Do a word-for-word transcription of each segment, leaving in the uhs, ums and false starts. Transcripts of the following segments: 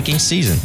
Vikings season.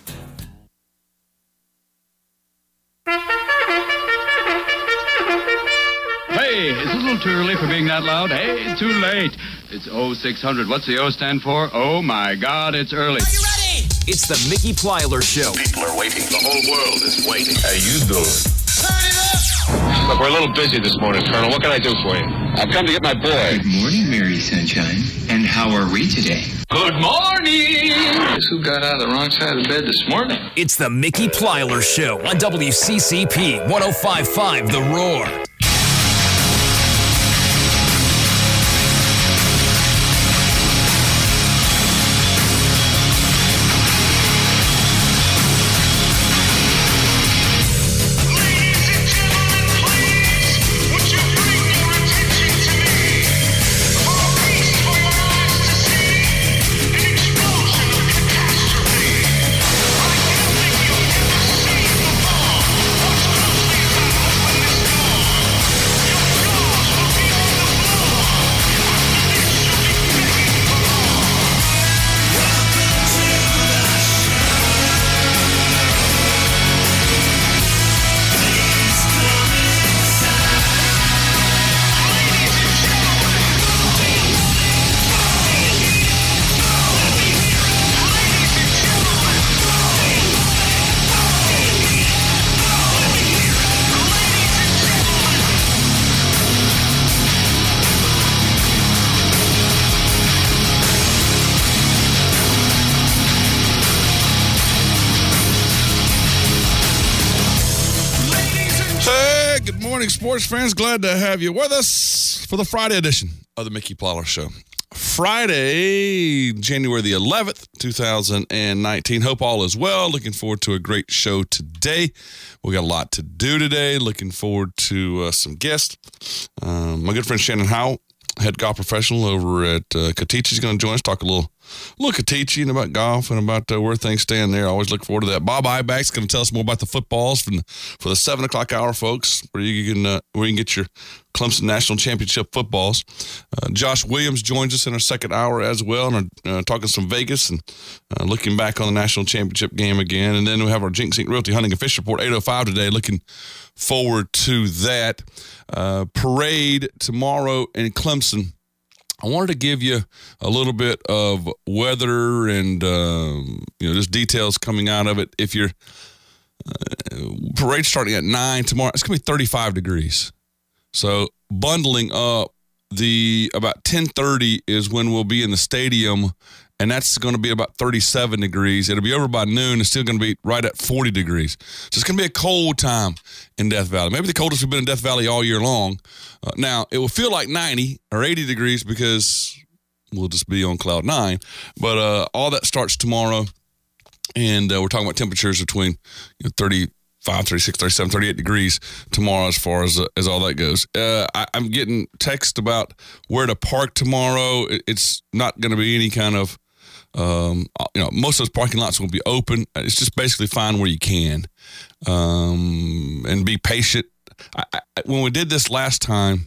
Hey, is it a little too early for being that loud? Hey, too late. It's oh six hundred. What's the O stand for? Oh, my God, it's early. Are you ready? It's the Mickey Plyler Show. People are waiting. The whole world is waiting. How you doing? Turn it up! Look, we're a little busy this morning, Colonel. What can I do for you? I've come to get my boy. Good morning, Mary Sunshine. And how are we today? Good morning! Guess who got out of the wrong side of the bed this morning? It's the Mickey Plyler Show on W C C P one oh five point five The Roar. Sports fans, glad to have you with us for the Friday edition of the Mickey Plyler Show. Friday, January the eleventh, two thousand nineteen. Hope all is well. Looking forward to a great show today. We got a lot to do today. Looking forward to uh, some guests. Um, my good friend Shannon Howell, head golf professional over at uh, Katichi, is going to join us, talk a little Look at teaching about golf and about uh, where things stand there. I always look forward to that. Bob Iback's going to tell us more about the footballs from the, for the seven o'clock hour, folks, where you can uh, where you can get your Clemson National Championship footballs. Uh, Josh Williams joins us in our second hour as well, and are uh, talking some Vegas and uh, looking back on the National Championship game again. And then we have our Jinx Incorporated Realty Hunting and Fish Report, eight oh five today. Looking forward to that. Uh, parade tomorrow in Clemson. I wanted to give you a little bit of weather and, um, you know, just details coming out of it. If you're uh, parade starting at nine tomorrow, it's going to be thirty-five degrees. So bundling up, the about ten thirty is when we'll be in the stadium, and that's going to be about thirty-seven degrees. It'll be over by noon. It's still going to be right at forty degrees. So it's going to be a cold time in Death Valley. Maybe the coldest we've been in Death Valley all year long. Uh, now, it will feel like ninety or eighty degrees because we'll just be on cloud nine. But uh, all that starts tomorrow, and uh, we're talking about temperatures between you know, thirty-five, thirty-six, thirty-seven, thirty-eight degrees tomorrow as far as uh, as all that goes. Uh, I, I'm getting text about where to park tomorrow. It, it's not going to be any kind of Um, you know, most of those parking lots will be open. It's just basically find where you can, um, and be patient. I, I, when we did this last time,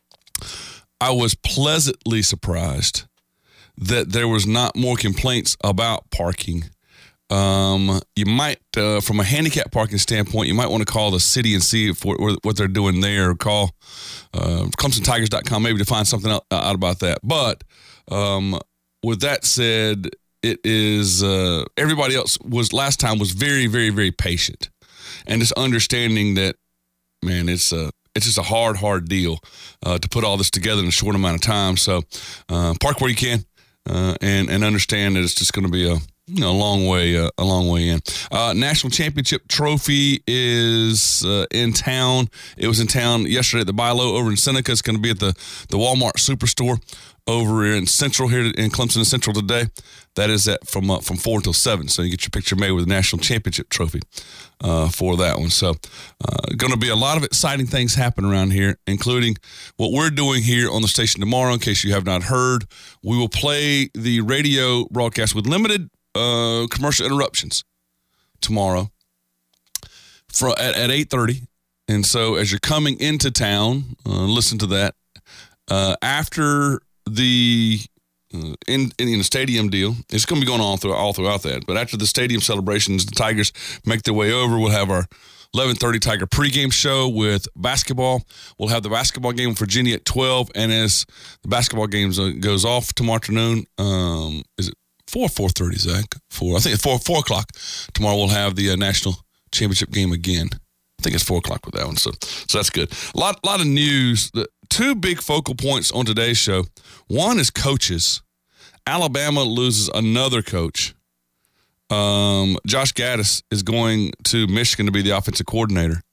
I was pleasantly surprised that there was not more complaints about parking. Um, you might, uh, from a handicap parking standpoint, you might want to call the city and see if what, what they're doing there, or call uh, Clemson Tigers dot com maybe to find something out, out about that. But um, with that said, it is uh, everybody else was last time was very, very, very patient, and just understanding that, man, it's a it's just a hard, hard deal uh, to put all this together in a short amount of time. So uh, park where you can, uh, and and understand that it's just going to be a you know, a long way, uh, a long way in. Uh, National Championship Trophy is uh, in town. It was in town yesterday at the Bilo over in Seneca. It's going to be at the, the Walmart Superstore over in Central here in Clemson and Central today. That is at from uh, from four until seven. So you get your picture made with the National Championship Trophy uh, for that one. So uh, going to be a lot of exciting things happen around here, including what we're doing here on the station tomorrow. In case you have not heard, we will play the radio broadcast with limited Uh, commercial interruptions tomorrow for, at, at eight thirty. And so as you're coming into town, uh, listen to that. Uh, after the uh, in, in, in a stadium deal. It's going to be going on through, all throughout that. But after the stadium celebrations, the Tigers make their way over. We'll have our eleven thirty Tiger pregame show with basketball. We'll have the basketball game with Virginia at twelve. And as the basketball game goes off tomorrow afternoon, um, is it four, four thirty, Zach? Four. I think it's four, four o'clock. Tomorrow we'll have the uh, national championship game again. I think it's four o'clock with that one. So, so that's good. A lot, lot of news. The two big focal points on today's show. One is coaches. Alabama loses another coach. Um, Josh Gaddis is going to Michigan to be the offensive coordinator.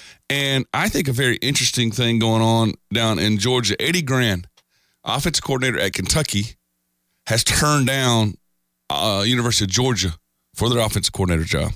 And I think a very interesting thing going on down in Georgia. Eddie Gran, offensive coordinator at Kentucky, has turned down uh, University of Georgia for their offensive coordinator job.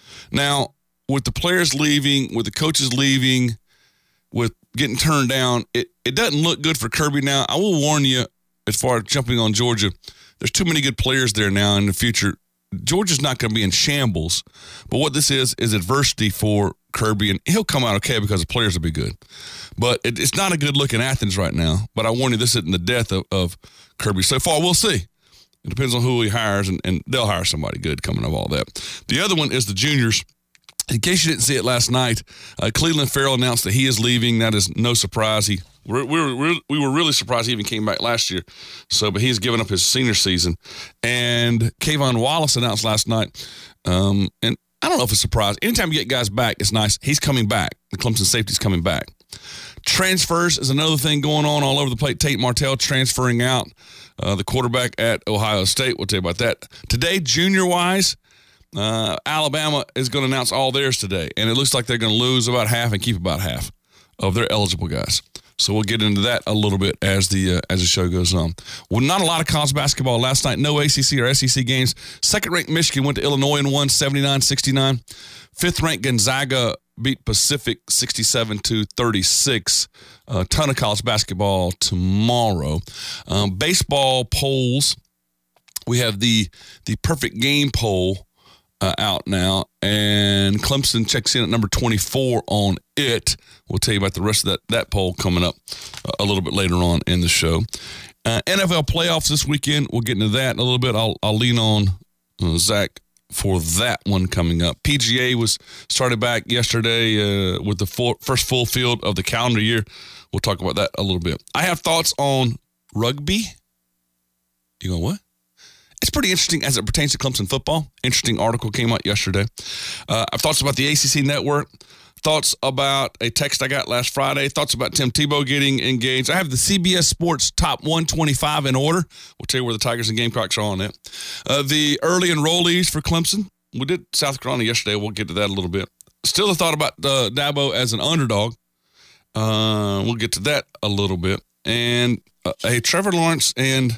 Now, with the players leaving, with the coaches leaving, with getting turned down, it, it doesn't look good for Kirby now. I will warn you, as far as jumping on Georgia, there's too many good players there now in the future. Georgia's not going to be in shambles, but what this is is adversity for Kirby, and he'll come out okay because the players will be good. But it, it's not a good look in Athens right now. But I warn you, this isn't the death of, of Kirby so far. We'll see. It depends on who he hires, and, and they'll hire somebody good coming of all that. The other one is the juniors. In case you didn't see it last night, uh, Cleveland Farrell announced that he is leaving. That is no surprise. He we were, we we were really surprised he even came back last year. So, but he's given up his senior season. And Kayvon Wallace announced last night, um, and I don't know if it's a surprise. Anytime you get guys back, it's nice. He's coming back. The Clemson safety's coming back. Transfers is another thing going on all over the place. Tate Martell transferring out, uh, the quarterback at Ohio State. We'll tell you about that. Today, junior-wise, uh, Alabama is going to announce all theirs today. And it looks like they're going to lose about half and keep about half of their eligible guys. So we'll get into that a little bit as the uh, as the show goes on. Well, not a lot of college basketball last night. No A C C or S E C games. Second-ranked Michigan went to Illinois and won seventy-nine sixty-nine. Fifth-ranked Gonzaga beat Pacific sixty-seven to thirty-six. A ton of college basketball tomorrow. Um, baseball polls. We have the the perfect game poll uh, out now, and Clemson checks in at number twenty-four on it. We'll tell you about the rest of that, that poll coming up a little bit later on in the show. Uh, N F L playoffs this weekend. We'll get into that in a little bit. I'll, I'll lean on uh, Zach for that one coming up. P G A was started back yesterday uh, with the full, first full field of the calendar year. We'll talk about that a little bit. I have thoughts on rugby. You going, what? It's pretty interesting as it pertains to Clemson football. Interesting article came out yesterday. Uh, I have thoughts about the A C C network. Thoughts about a text I got last Friday. Thoughts about Tim Tebow getting engaged. I have the C B S Sports top one twenty-five in order. We'll tell you where the Tigers and Gamecocks are on it. Uh, the early enrollees for Clemson. We did South Carolina yesterday. We'll get to that a little bit. Still a thought about uh, Dabo as an underdog. Uh, we'll get to that a little bit. And uh, a Trevor Lawrence and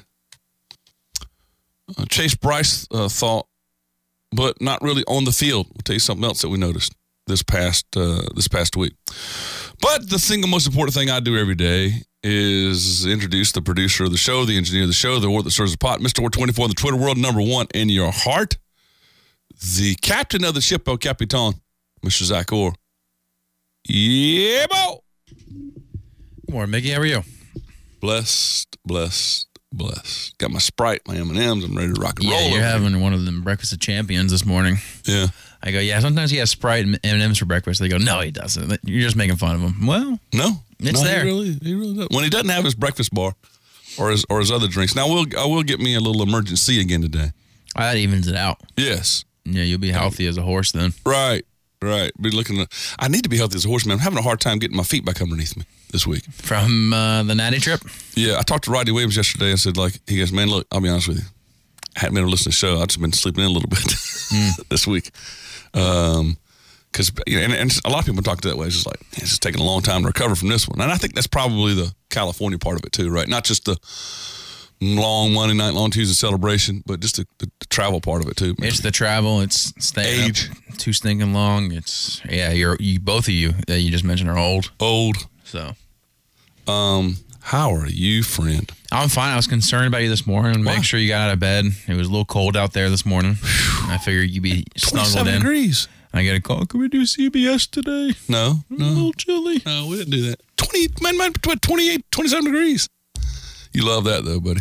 uh, Chase Bryce uh, thought, but not really on the field. We'll tell you something else that we noticed this past uh, this past week. But the single most important thing I do every day is introduce the producer of the show, the engineer of the show, the word that stirs the pot, Mister Ward twenty-four in the Twitter world, number one in your heart, the captain of the ship, El Capitan, Mister Zach Orr. Yeah, bo! Good morning, Mickey. How are you? Blessed, blessed, blessed. Got my Sprite, my M and M's. I'm ready to rock and yeah, roll. Yeah, you're over having here. one of them breakfast of champions this morning. Yeah. I go, yeah, sometimes he has Sprite and M and M's for breakfast. They go, no, he doesn't. You're just making fun of him. Well, No. It's no, there. He really, he really does. When he doesn't have his breakfast bar or his or his other drinks. Now, we'll, I will get me a little emergency again today. that evens it out. Yes. Yeah, you'll be healthy as a horse then. Right. Right. Be looking at, I need to be healthy as a horse, man. I'm having a hard time getting my feet back underneath me this week. From uh, the Natty trip? Yeah. I talked to Rodney Williams yesterday and said, like, he goes, man, look, I'll be honest with you. I hadn't been able to listen to the show. I've just been sleeping in a little bit mm. this week. Um, Because you know, and, and a lot of people talk that way. It's just like, man, it's just taking a long time to recover from this one. And I think that's probably the California part of it too, right? Not just the long Monday night, long Tuesday celebration, but just the, the, the travel part of it too. It's the travel. It's staying Age. up too stinking long. It's yeah. You're you both of you that you just mentioned are old. Old. So, um, how are you, friend? I'm fine. I was concerned about you this morning. Why? Make sure you got out of bed. It was a little cold out there this morning. I figured you'd be snuggled twenty-seven in. degrees. I get a call. Can we do C B S today? No, A no, little chilly. no. We didn't do that. Twenty, man, man, twenty-eight, twenty-seven degrees. You love that though, buddy.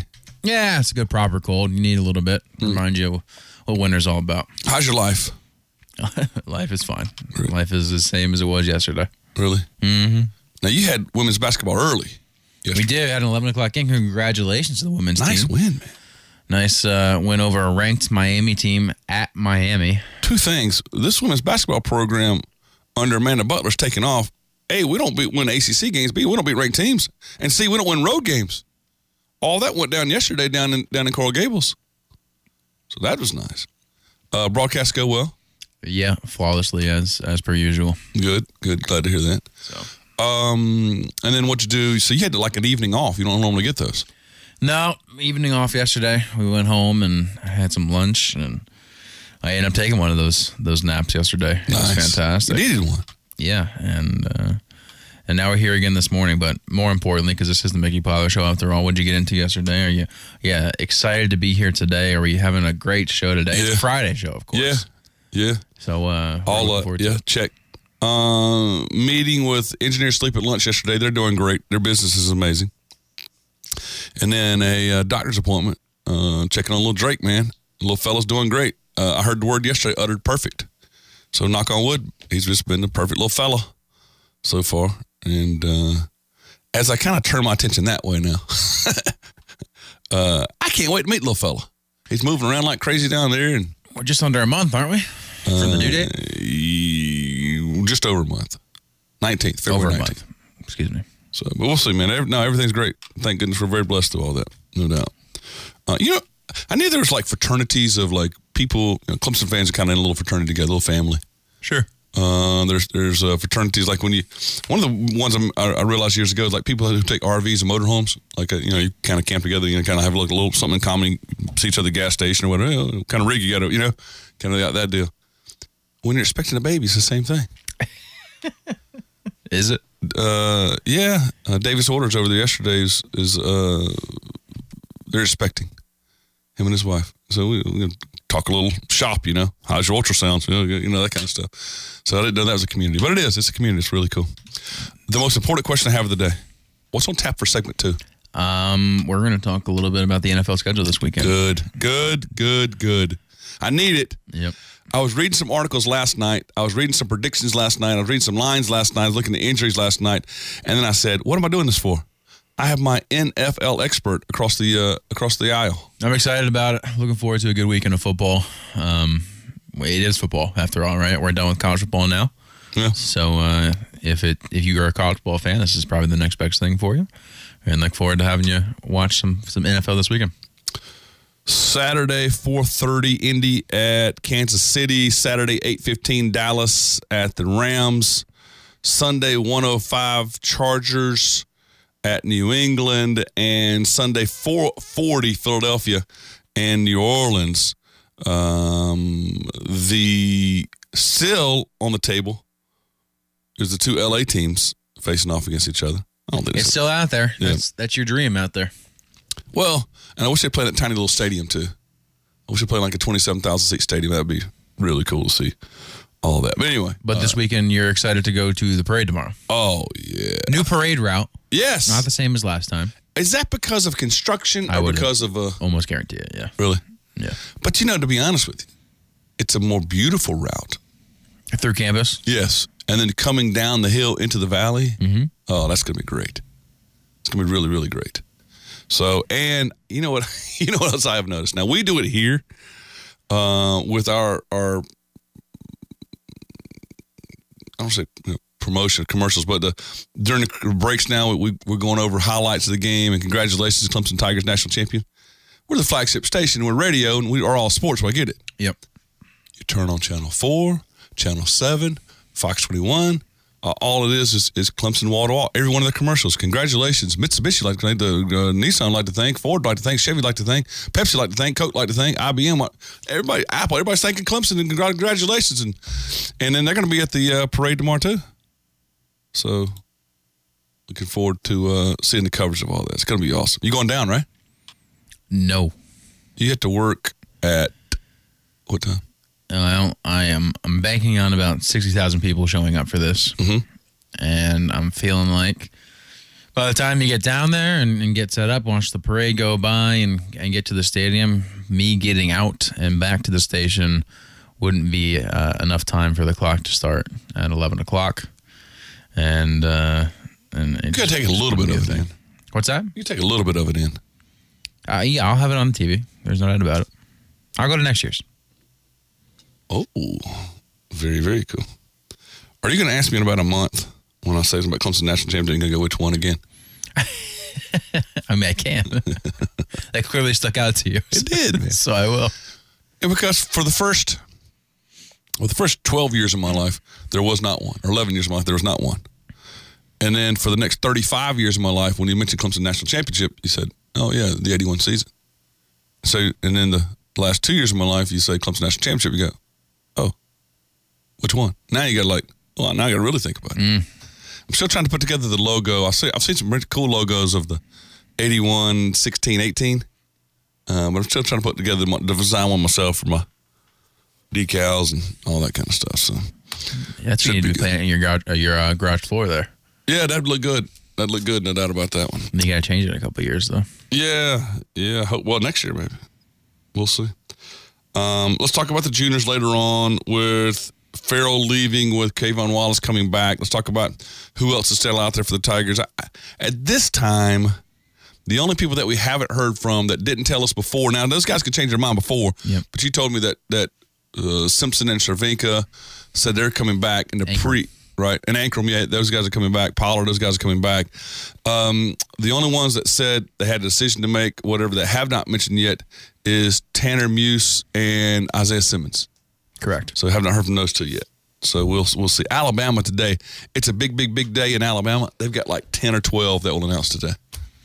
Yeah, it's a good proper cold. You need a little bit. Mm. Remind you what winter's all about. How's your life? Life is fine. Really? Life is the same as it was yesterday. Really? Mm-hmm. Now, you had women's basketball early. We did. Had an eleven o'clock game. Congratulations to the women's nice team. Nice win, man. Nice uh, win over a ranked Miami team at Miami. Two things. This women's basketball program under Amanda Butler's taking off. A, we don't beat, win A C C games. B, we don't beat ranked teams. And C, we don't win road games. All that went down yesterday down in down in Coral Gables. So that was nice. Uh, broadcast go well? Yeah, flawlessly as as per usual. Good, good. Glad to hear that. So, um, and then what you do? So you had like an evening off. You don't normally get those. No, evening off yesterday. We went home and had some lunch, and I ended up taking one of those those naps yesterday. It Nice. was fantastic. You needed one. Yeah, and uh, and now we're here again this morning. But more importantly, because this is the Mickey Pollard Show after all, what did you get into yesterday? Are you yeah excited to be here today? Are you having a great show today? Yeah. It's a Friday show, of course. Yeah, yeah. So uh, All looking uh, forward to yeah, it. check. Uh, meeting with Engineer Sleep at lunch yesterday. They're doing great. Their business is amazing. And then a uh, doctor's appointment. Uh, checking on little Drake, man. The little fella's doing great. Uh, I heard the word yesterday, uttered perfect. So knock on wood, he's just been a perfect little fella so far. And uh, as I kind of turn my attention that way now, uh, I can't wait to meet the little fella. He's moving around like crazy down there, and We're just under a month, aren't we, from the due date? uh, just over a month, nineteenth, February Over a nineteenth. month. Excuse me. So, but we'll see, man. Every, no, everything's great. Thank goodness we're very blessed through all that, no doubt. Uh, you know, I knew there was like fraternities of like people. You know, Clemson fans are kind of in a little fraternity together, a little family. Sure. Uh, there's there's uh, fraternities like when you one of the ones I'm, I, I realized years ago is like people who take R Vs and motorhomes. Like uh, you know, you kind of camp together, you know, kind of have a little, little something in common. You see each other at the gas station or whatever. You know, kind of rig you got to, you know, kind of got that deal. When you're expecting a baby, it's the same thing. Is it? Uh, yeah, uh, Davis Orders over there yesterday is, is uh, they're expecting him and his wife. So we, we're gonna talk a little shop, you know. How's your ultrasounds? You know, you know, that kind of stuff. So I didn't know that was a community, but it is. It's a community. It's really cool. The most important question I have of the day: what's on tap for segment two? Um, we're going to talk a little bit about the N F L schedule this weekend. Good, good, good, good. I need it. Yep. I was reading some articles last night. I was reading some predictions last night. I was reading some lines last night. I was looking at injuries last night, and then I said, "What am I doing this for?" I have my N F L expert across the uh, across the aisle. I'm excited about it. Looking forward to a good weekend of football. Um, it is football after all, right? We're done with college football now. Yeah. So uh, if it if you are a college football fan, this is probably the next best thing for you. And look forward to having you watch some some N F L this weekend. Saturday, four thirty, Indy at Kansas City. Saturday, eight fifteen, Dallas at the Rams. Sunday, one oh five, Chargers at New England. And Sunday, four forty, Philadelphia and New Orleans. Um, the still on the table is the two L A teams facing off against each other. I don't think It's still out there. Yeah. That's that's your dream out there. Well, and I wish they played that tiny little stadium too. I wish they played like a twenty-seven thousand seat stadium. That would be really cool to see all of that. But anyway. But this uh, weekend, you're excited to go to the parade tomorrow. Oh, yeah. New parade route. Yes. Not the same as last time. Is that because of construction I or would because of a... almost guarantee it, yeah. Really? Yeah. But, you know, to be honest with you, it's a more beautiful route. Through campus? Yes. And then coming down the hill into the valley. Mm-hmm. Oh, that's going to be great. It's going to be really, really great. So, and you know what, you know what else I have noticed? Now, we do it here uh, with our, our, I don't say you know, promotion, commercials, but the, during the breaks now, we, we're going over highlights of the game and congratulations to Clemson Tigers national champion. We're the flagship station, we're radio, and we are all sports, so I get it. Yep. You turn on Channel four, Channel seven, Fox twenty-one. Uh, all it is is, is Clemson wall to wall. Every one of the commercials. Congratulations. Mitsubishi like to thank, the uh, Nissan like to thank, Ford like to thank, Chevy like to thank, Pepsi like to thank, Coke like to thank, I B M, everybody, Apple, everybody's thanking Clemson and congratulations. And and then they're going to be at the uh, parade tomorrow too. So looking forward to uh, seeing the coverage of all that. It's going to be awesome. You going down, right? No. You have to work at what time? Well, I am I'm banking on about sixty thousand people showing up for this. Mm-hmm. And I'm feeling like By the time you get down there and, and get set up, watch the parade go by and, and get to the stadium, me getting out and back to the station wouldn't be uh, enough time for the clock to start at eleven o'clock. And, uh, and you got to take a little bit of it in. What's that? You take a little bit of it in. Uh, yeah, I'll have it on the T V. There's no doubt about it. I'll go to next year's. Oh, very, very cool. Are you going to ask me in about a month when I say something about Clemson National Championship? You're going to go which one again? I mean, I can. That clearly stuck out to you. It did, man. So I will. Yeah, because for the first, well, the first twelve years of my life, there was not one. Or eleven years of my life, there was not one. And then for the next thirty-five years of my life, when you mentioned Clemson National Championship, you said, oh, yeah, the eighty-one season. So, and then the last two years of my life, you say Clemson National Championship, you go, oh, which one? Now you got to like, well, now I got to really think about it. Mm. I'm still trying to put together the logo. I see, I've seen some really cool logos of the eighty-one, sixteen, eighteen. Uh, but I'm still trying to put together my, the design one myself for my decals and all that kind of stuff. So that's what you need to be playing in your garage, uh, your uh, garage floor there. Yeah, that'd look good. That'd look good, no doubt about that one. You got to change it in a couple of years, though. Yeah, yeah. Hope, well, next year maybe. We'll see. Um, let's talk about the juniors later on with Farrell leaving, with Kayvon Wallace coming back. Let's talk about who else is still out there for the Tigers. I, at this time, the only people that we haven't heard from that didn't tell us before, now those guys could change their mind before, yep. but you told me that that uh, Simpson and Cervenka said they're coming back in the Ankrum. pre, right? And Ankrum, yeah, those guys are coming back. Pollard, those guys are coming back. Um, the only ones that said they had a decision to make, whatever, that have not mentioned yet, is Tanner Muse and Isaiah Simmons. Correct. So I have not heard from those two yet. So we'll we'll see. Alabama today. It's a big, big, big day in Alabama. They've got like ten or twelve that will announce today.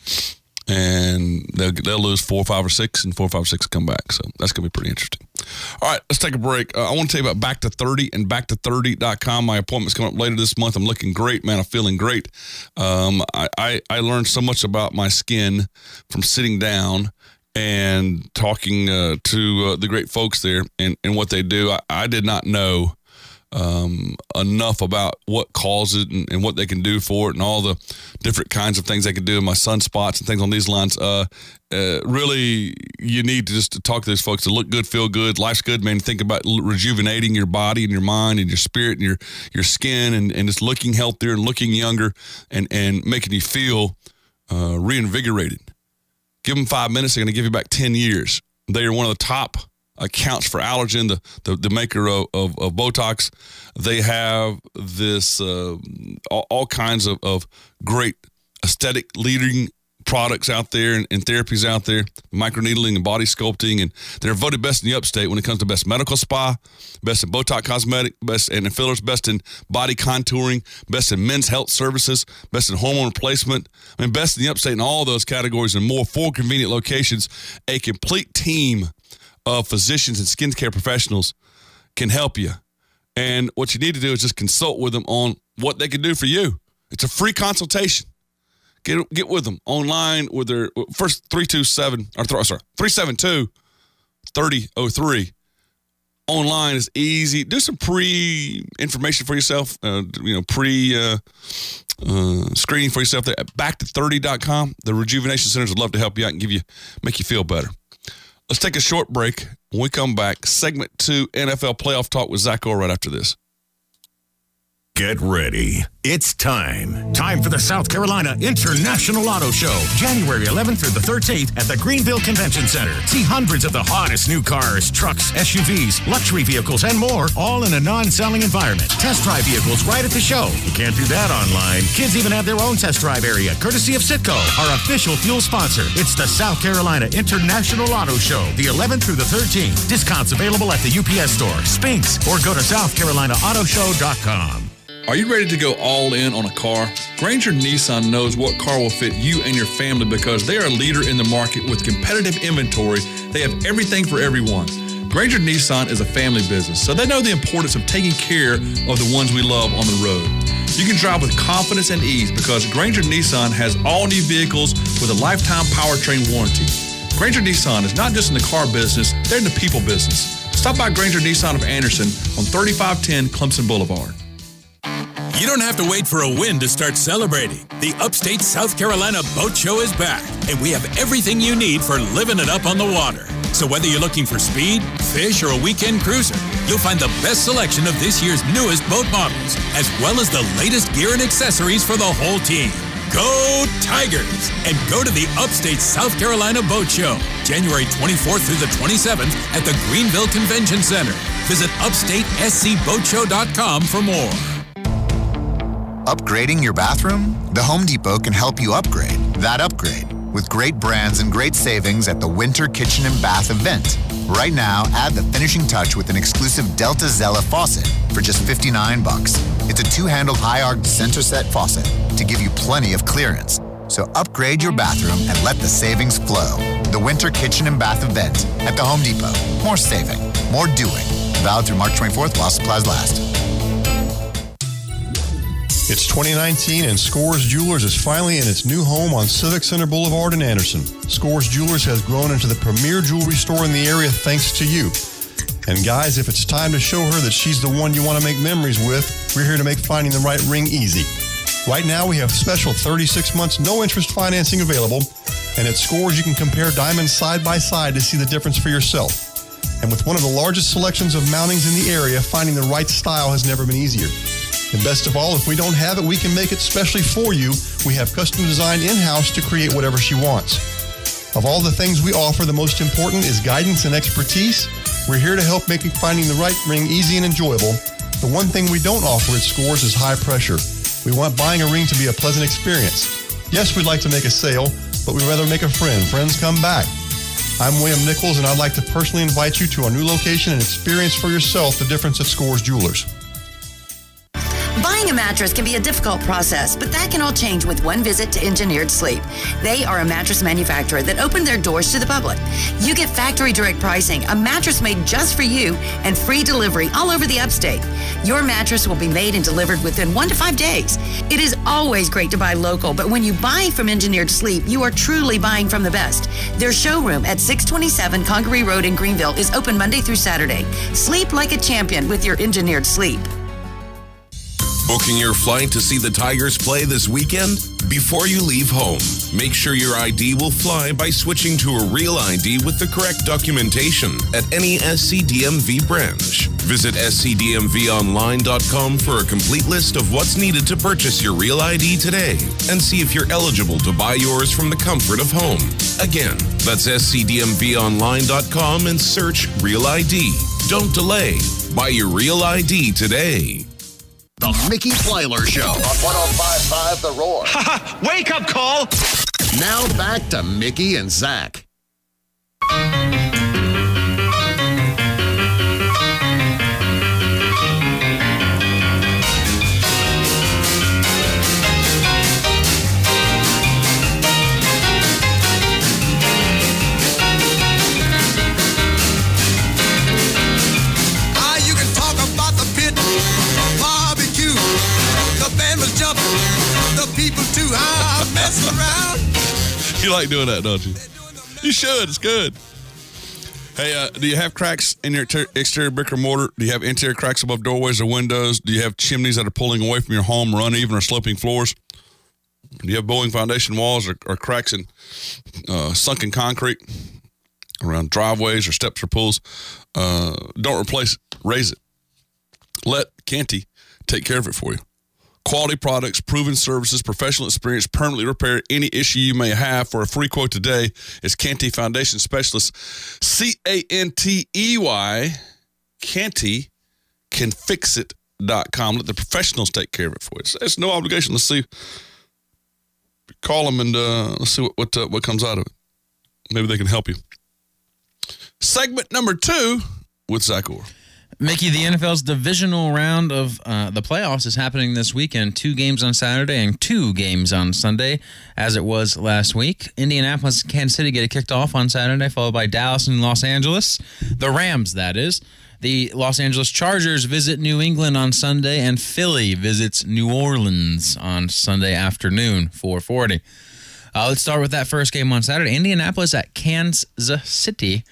And they'll, they'll lose four, five, or six, and four, five, or six come back. So that's going to be pretty interesting. All right, let's take a break. Uh, I want to tell you about Back to thirty and back to thirty dot com. My appointment's coming up later this month. I'm looking great, man. I'm feeling great. Um, I, I, I learned so much about my skin from sitting down and talking uh, to uh, the great folks there and, and what they do. I, I did not know um, enough about what causes it and, and what they can do for it and all the different kinds of things they can do. My sunspots and things on these lines. Uh, uh, really, you need to just talk to these folks to look good, feel good. Life's good, man. Think about rejuvenating your body and your mind and your spirit and your, your skin and, and just looking healthier and looking younger and, and making you feel uh, reinvigorated. Give them five minutes, they're going to give you back ten years. They are one of the top accounts for Allergen, the, the, the maker of, of, of Botox. They have this, uh, all, all kinds of, of great aesthetic leading products out there and, and therapies out there, microneedling and body sculpting, and they're voted best in the upstate when it comes to best medical spa, best in Botox cosmetic, best in fillers, best in body contouring, best in men's health services, best in hormone replacement. I mean, best in the upstate in all those categories and more. Four convenient locations, a complete team of physicians and skincare professionals can help you. And what you need to do is just consult with them on what they can do for you. It's a free consultation. Get get with them online with their first three two seven or th- sorry three seven two thirty oh three. Online is easy. Do some pre information for yourself. Uh, you know pre uh, uh, screening for yourself there at back to thirty dot com. The Rejuvenation Centers would love to help you out and give you make you feel better. Let's take a short break. When we come back, segment two, N F L playoff talk with Zach Orr right after this. Get ready. It's time. Time for the South Carolina International Auto Show. January eleventh through the thirteenth at the Greenville Convention Center. See hundreds of the hottest new cars, trucks, S U Vs, luxury vehicles, and more, all in a non-selling environment. Test drive vehicles right at the show. You can't do that online. Kids even have their own test drive area, courtesy of Citgo, our official fuel sponsor. It's the South Carolina International Auto Show, the eleventh through the thirteenth. Discounts available at the U P S store, Spinks, or go to south carolina auto show dot com. Are you ready to go all in on a car? Granger Nissan knows what car will fit you and your family because they are a leader in the market with competitive inventory. They have everything for everyone. Granger Nissan is a family business, so they know the importance of taking care of the ones we love on the road. You can drive with confidence and ease because Granger Nissan has all new vehicles with a lifetime powertrain warranty. Granger Nissan is not just in the car business, they're in the people business. Stop by Granger Nissan of Anderson on thirty-five ten Clemson Boulevard. You don't have to wait for a win to start celebrating. The Upstate South Carolina Boat Show is back, and we have everything you need for living it up on the water. So whether you're looking for speed, fish, or a weekend cruiser, you'll find the best selection of this year's newest boat models, as well as the latest gear and accessories for the whole team. Go Tigers! And go to the Upstate South Carolina Boat Show, January twenty-fourth through the twenty-seventh at the Greenville Convention Center. Visit upstate s c boat show dot com for more. Upgrading your bathroom? The Home Depot can help you upgrade that upgrade with great brands and great savings at the Winter Kitchen and Bath event. Right now, add the finishing touch with an exclusive Delta Zella faucet for just fifty-nine bucks. It's a two-handled high-arced center set faucet to give you plenty of clearance. So upgrade your bathroom and let the savings flow. The Winter Kitchen and Bath event at the Home Depot. More saving, more doing. Valid through March twenty-fourth while supplies last. It's twenty nineteen and Scores Jewelers is finally in its new home on Civic Center Boulevard in Anderson. Scores Jewelers has grown into the premier jewelry store in the area thanks to you. And guys, if it's time to show her that she's the one you want to make memories with, we're here to make finding the right ring easy. Right now, we have special thirty-six months no interest financing available, and at Scores you can compare diamonds side by side to see the difference for yourself. And with one of the largest selections of mountings in the area, finding the right style has never been easier. And best of all, if we don't have it, we can make it specially for you. We have custom design in-house to create whatever she wants. Of all the things we offer, the most important is guidance and expertise. We're here to help make finding the right ring easy and enjoyable. The one thing we don't offer at Scores is high pressure. We want buying a ring to be a pleasant experience. Yes, we'd like to make a sale, but we'd rather make a friend. Friends come back. I'm William Nichols, and I'd like to personally invite you to our new location and experience for yourself the difference at Scores Jewelers. Buying a mattress can be a difficult process, but that can all change with one visit to Engineered Sleep. They are a mattress manufacturer that opened their doors to the public. You get factory direct pricing, a mattress made just for you, and free delivery all over the upstate. Your mattress will be made and delivered within one to five days. It is always great to buy local, but when you buy from Engineered Sleep, you are truly buying from the best. Their showroom at six twenty-seven Congaree Road in Greenville is open Monday through Saturday. Sleep like a champion with your Engineered Sleep. Booking your flight to see the Tigers play this weekend? Before you leave home, make sure your I D will fly by switching to a real I D with the correct documentation at any S C D M V branch. Visit S C D M V online dot com for a complete list of what's needed to purchase your real I D today and see if you're eligible to buy yours from the comfort of home. Again, that's S C D M V online dot com and search Real I D. Don't delay. Buy your real I D today. The Mickey Plyler Show on one oh five point five The Roar. Ha ha! Wake up call! Now back to Mickey and Zach. Around. You like doing that, don't you? You should. It's good. Hey, uh, do you have cracks in your ter- exterior brick or mortar? Do you have interior cracks above doorways or windows? Do you have chimneys that are pulling away from your home or uneven or sloping floors? Do you have bowing foundation walls or, or cracks in uh, sunken concrete around driveways or steps or pools? Uh, don't replace it. Raise it. Let Canty take care of it for you. Quality products, proven services, professional experience, permanently repair any issue you may have. For a free quote today, it's Canty Foundation Specialist, C A N T E Y, Canty can fix it dot com. Let the professionals take care of it for you. It's, it's no obligation. Let's see. Call them and uh, let's see what what, uh, what comes out of it. Maybe they can help you. Segment number two with Zach Orr. Mickey, the N F L's divisional round of uh, the playoffs is happening this weekend. Two games on Saturday and two games on Sunday, as it was last week. Indianapolis and Kansas City get it kicked off on Saturday, followed by Dallas and Los Angeles. The Rams, that is. The Los Angeles Chargers visit New England on Sunday, and Philly visits New Orleans on Sunday afternoon, four forty. Uh, let's start with that first game on Saturday. Indianapolis at Kansas City.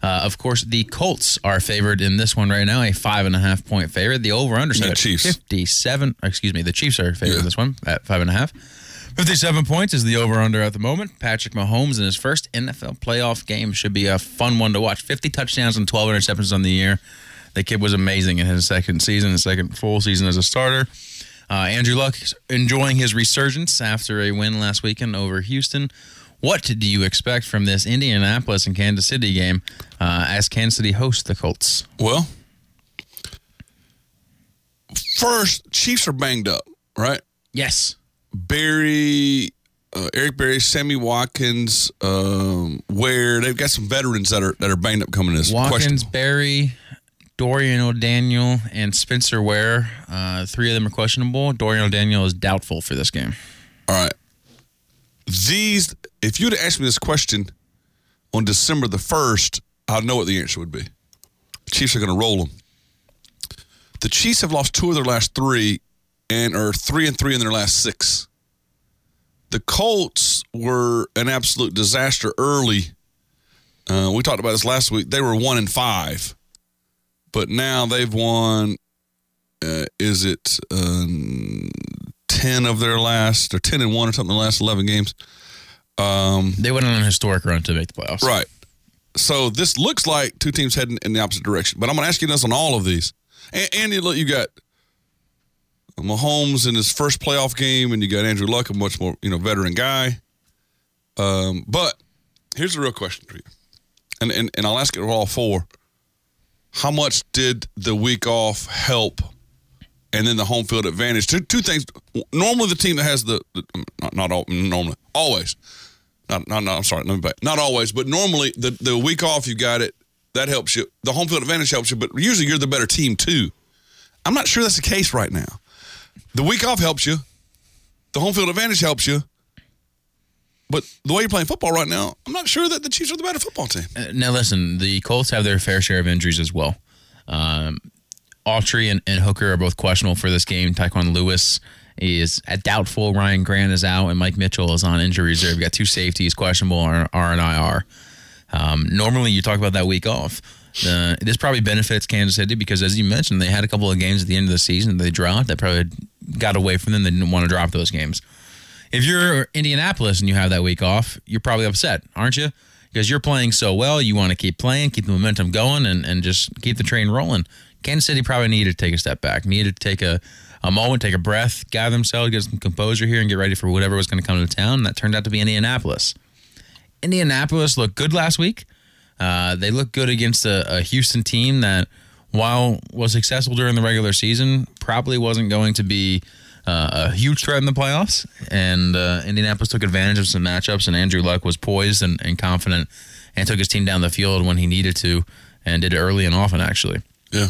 Uh, of course, the Colts are favored in this one right now, a five and a half point favorite. The over-under set at fifty-seven. Excuse me, the Chiefs are favored yeah. in this one at five and a half. fifty-seven points is the over-under at the moment. Patrick Mahomes in his first N F L playoff game should be a fun one to watch. fifty touchdowns and twelve interceptions on the year. The kid was amazing in his second season, his second full season as a starter. Uh, Andrew Luck enjoying his resurgence after a win last weekend over Houston. What do you expect from this Indianapolis and Kansas City game uh, as Kansas City hosts the Colts? Well, first, Chiefs are banged up, right? Yes. Barry, uh, Eric Berry, Sammy Watkins, um, Ware, they've got some veterans that are that are banged up coming in. Watkins, Barry, Dorian O'Daniel, and Spencer Ware. Uh, three of them are questionable. Dorian O'Daniel is doubtful for this game. All right. These, if you'd have asked me this question on December the first, I'd know what the answer would be. Chiefs are going to roll them. The Chiefs have lost two of their last three and are three and three in their last six. The Colts were an absolute disaster early. Uh, we talked about this last week. They were one and five, but now they've won. Uh, is it um, ten of their last, or ten and one, or something? The last eleven games. Um, they went on a historic run to make the playoffs, right? So this looks like two teams heading in the opposite direction. But I'm going to ask you this on all of these. And, and you look, you got Mahomes in his first playoff game, and you got Andrew Luck, a much more you know veteran guy. Um, but here's the real question for you, and, and and I'll ask it for all four. How much did the week off help, and then the home field advantage? Two two things. Normally, the team that has the, the not, not all, normally always, not not, not I'm sorry, let me back. Not always, but normally the the week off you got it. That helps you. The home field advantage helps you, but usually you're the better team too. I'm not sure that's the case right now. The week off helps you. The home field advantage helps you. But the way you're playing football right now, I'm not sure that the Chiefs are the better football team. Uh, now, listen, the Colts have their fair share of injuries as well. Um, Autry and, and Hooker are both questionable for this game. Tyquan Lewis is at doubtful. Ryan Grant is out, and Mike Mitchell is on injury reserve. You've got two safeties questionable, are, are an I R. Um, normally, you talk about that week off. Uh, this probably benefits Kansas City because, as you mentioned, they had a couple of games at the end of the season they dropped that probably got away from them. They didn't want to drop those games. If you're Indianapolis and you have that week off, you're probably upset, aren't you? Because you're playing so well, you want to keep playing, keep the momentum going, and, and just keep the train rolling. Kansas City probably needed to take a step back, needed to take a, a moment, take a breath, gather themselves, get some composure here, and get ready for whatever was going to come to town. And that turned out to be Indianapolis. Indianapolis looked good last week. Uh, they looked good against a, a Houston team that, while was successful during the regular season, probably wasn't going to be uh, a huge threat in the playoffs. And uh, Indianapolis took advantage of some matchups, and Andrew Luck was poised and, and confident and took his team down the field when he needed to and did it early and often, actually. Yeah.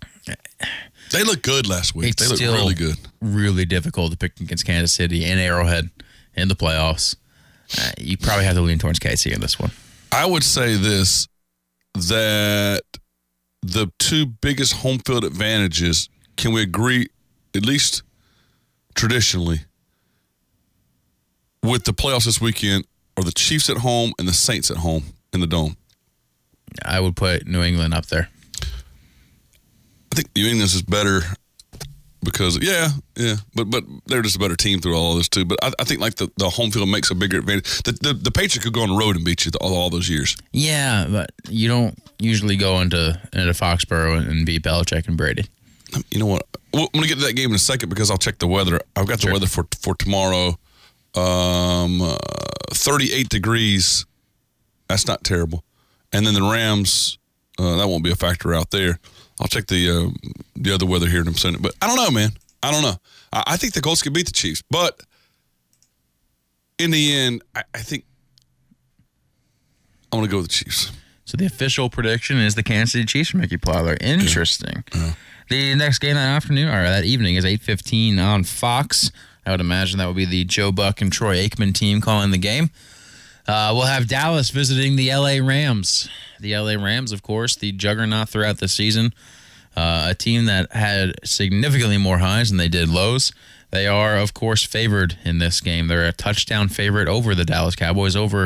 They looked good last week. It's they looked still really good. Really difficult to pick against Kansas City and Arrowhead in the playoffs. Uh, you probably have to lean towards K C in this one. I would say this, that the two biggest home field advantages, can we agree, at least traditionally, with the playoffs this weekend, are the Chiefs at home and the Saints at home in the Dome? I would put New England up there. I think New England's is better because, yeah, yeah, but but they're just a better team through all of this too. But I, I think like the, the home field makes a bigger advantage. The, the the Patriots could go on the road and beat you all, all those years. Yeah, but you don't usually go into into Foxborough and beat Belichick and Brady. You know what? Well, I'm going to get to that game in a second because I'll check the weather. I've got the Sure. weather for for tomorrow. Um, uh, thirty-eight degrees. That's not terrible. And then the Rams, uh, that won't be a factor out there. I'll check the uh, the other weather here in a minute. But I don't know, man. I don't know. I, I think the Colts can beat the Chiefs. But in the end, I, I think I'm going to go with the Chiefs. So the official prediction is the Kansas City Chiefs for Mickey Plyler. Interesting. Yeah. Yeah. The next game that afternoon, or that evening, is eight fifteen on Fox. I would imagine that would be the Joe Buck and Troy Aikman team calling the game. Uh, we'll have Dallas visiting the L A Rams. The L A Rams, of course, the juggernaut throughout the season. Uh, a team that had significantly more highs than they did lows. They are, of course, favored in this game. They're a touchdown favorite over the Dallas Cowboys, over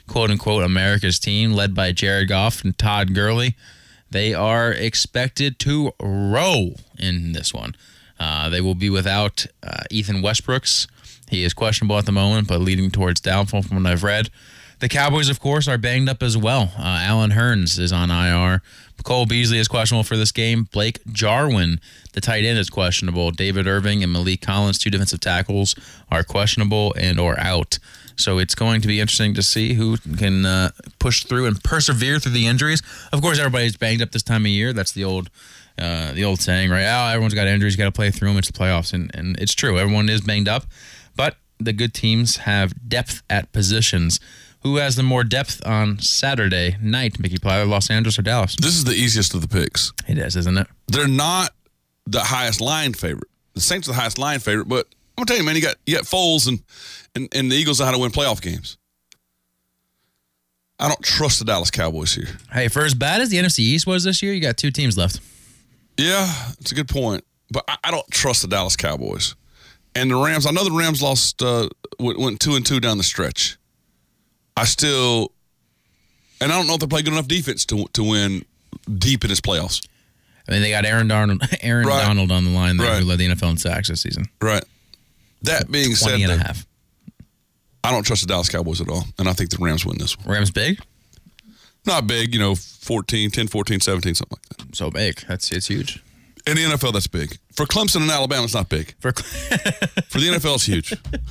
quote-unquote America's team, led by Jared Goff and Todd Gurley. They are expected to roll in this one. Uh, they will be without uh, Ethan Westbrooks. He is questionable at the moment, but leading towards downfall from what I've read. The Cowboys, of course, are banged up as well. Uh, Alan Hearns is on I R. Cole Beasley is questionable for this game. Blake Jarwin, the tight end, is questionable. David Irving and Malik Collins, two defensive tackles, are questionable and or out. So it's going to be interesting to see who can uh, push through and persevere through the injuries. Of course, everybody's banged up this time of year. That's the old uh, the old saying, right? Oh, everyone's got injuries. You got to play through them. It's the playoffs. And, and it's true. Everyone is banged up. But the good teams have depth at positions. Who has the more depth on Saturday night, Mickey Plyler, Los Angeles or Dallas? This is the easiest of the picks. It is, isn't it? They're not the highest line favorite. The Saints are the highest line favorite, but I'm going to tell you, man, you got you got Foles and, and, and the Eagles know how to win playoff games. I don't trust the Dallas Cowboys here. Hey, for as bad as the N F C East was this year, you got two teams left. Yeah, it's a good point. But I, I don't trust the Dallas Cowboys. And the Rams, I know the Rams lost, uh, went, went two and two down the stretch. I still, and I don't know if they play good enough defense to to win deep in his playoffs. I mean, they got Aaron Darnold, Aaron right. Donald on the line there, right. who led the N F L in sacks this season. Right. That being said, twenty and though, a half. I don't trust the Dallas Cowboys at all, and I think the Rams win this one. Rams big? Not big, you know, fourteen, ten, fourteen, seventeen, something like that. So big. That's it's huge. In the N F L, that's big. For Clemson and Alabama, it's not big. For, For the N F L, it's huge.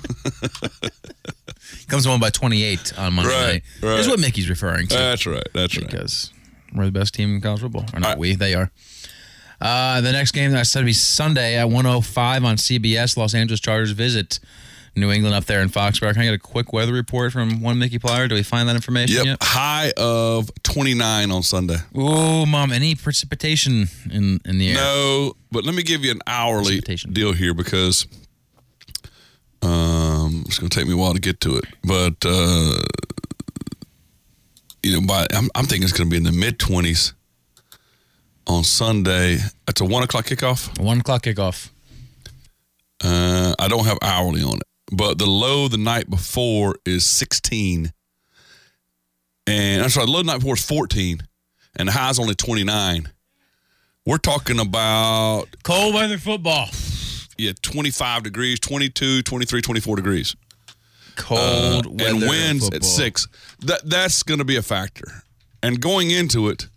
Comes one by twenty-eight on Monday right, night. Right. That's what Mickey's referring to. That's right. That's right. Because we're the best team in college football. Or not right. we, they are. Uh, the next game that's said to be Sunday at one oh five on C B S. Los Angeles Chargers visit New England up there in Foxborough. Can I get a quick weather report from one Mickey Plyler? Do we find that information yep. yet? High of twenty-nine on Sunday. Oh, Mom, any precipitation in, in the air? No, but let me give you an hourly deal here because um, it's going to take me a while to get to it. But, uh, you know, by I'm, I'm thinking it's going to be in the mid-twenties on Sunday. That's a one o'clock kickoff? one o'clock kickoff. Uh, I don't have hourly on it. But the low the night before is sixteen. And I'm sorry, the low the night before is fourteen. And the high is only twenty-nine. We're talking about cold weather football. Yeah, twenty-five degrees, twenty-two, twenty-three, twenty-four degrees. Cold uh, weather and winds football. at six. That that's going to be a factor. And going into it,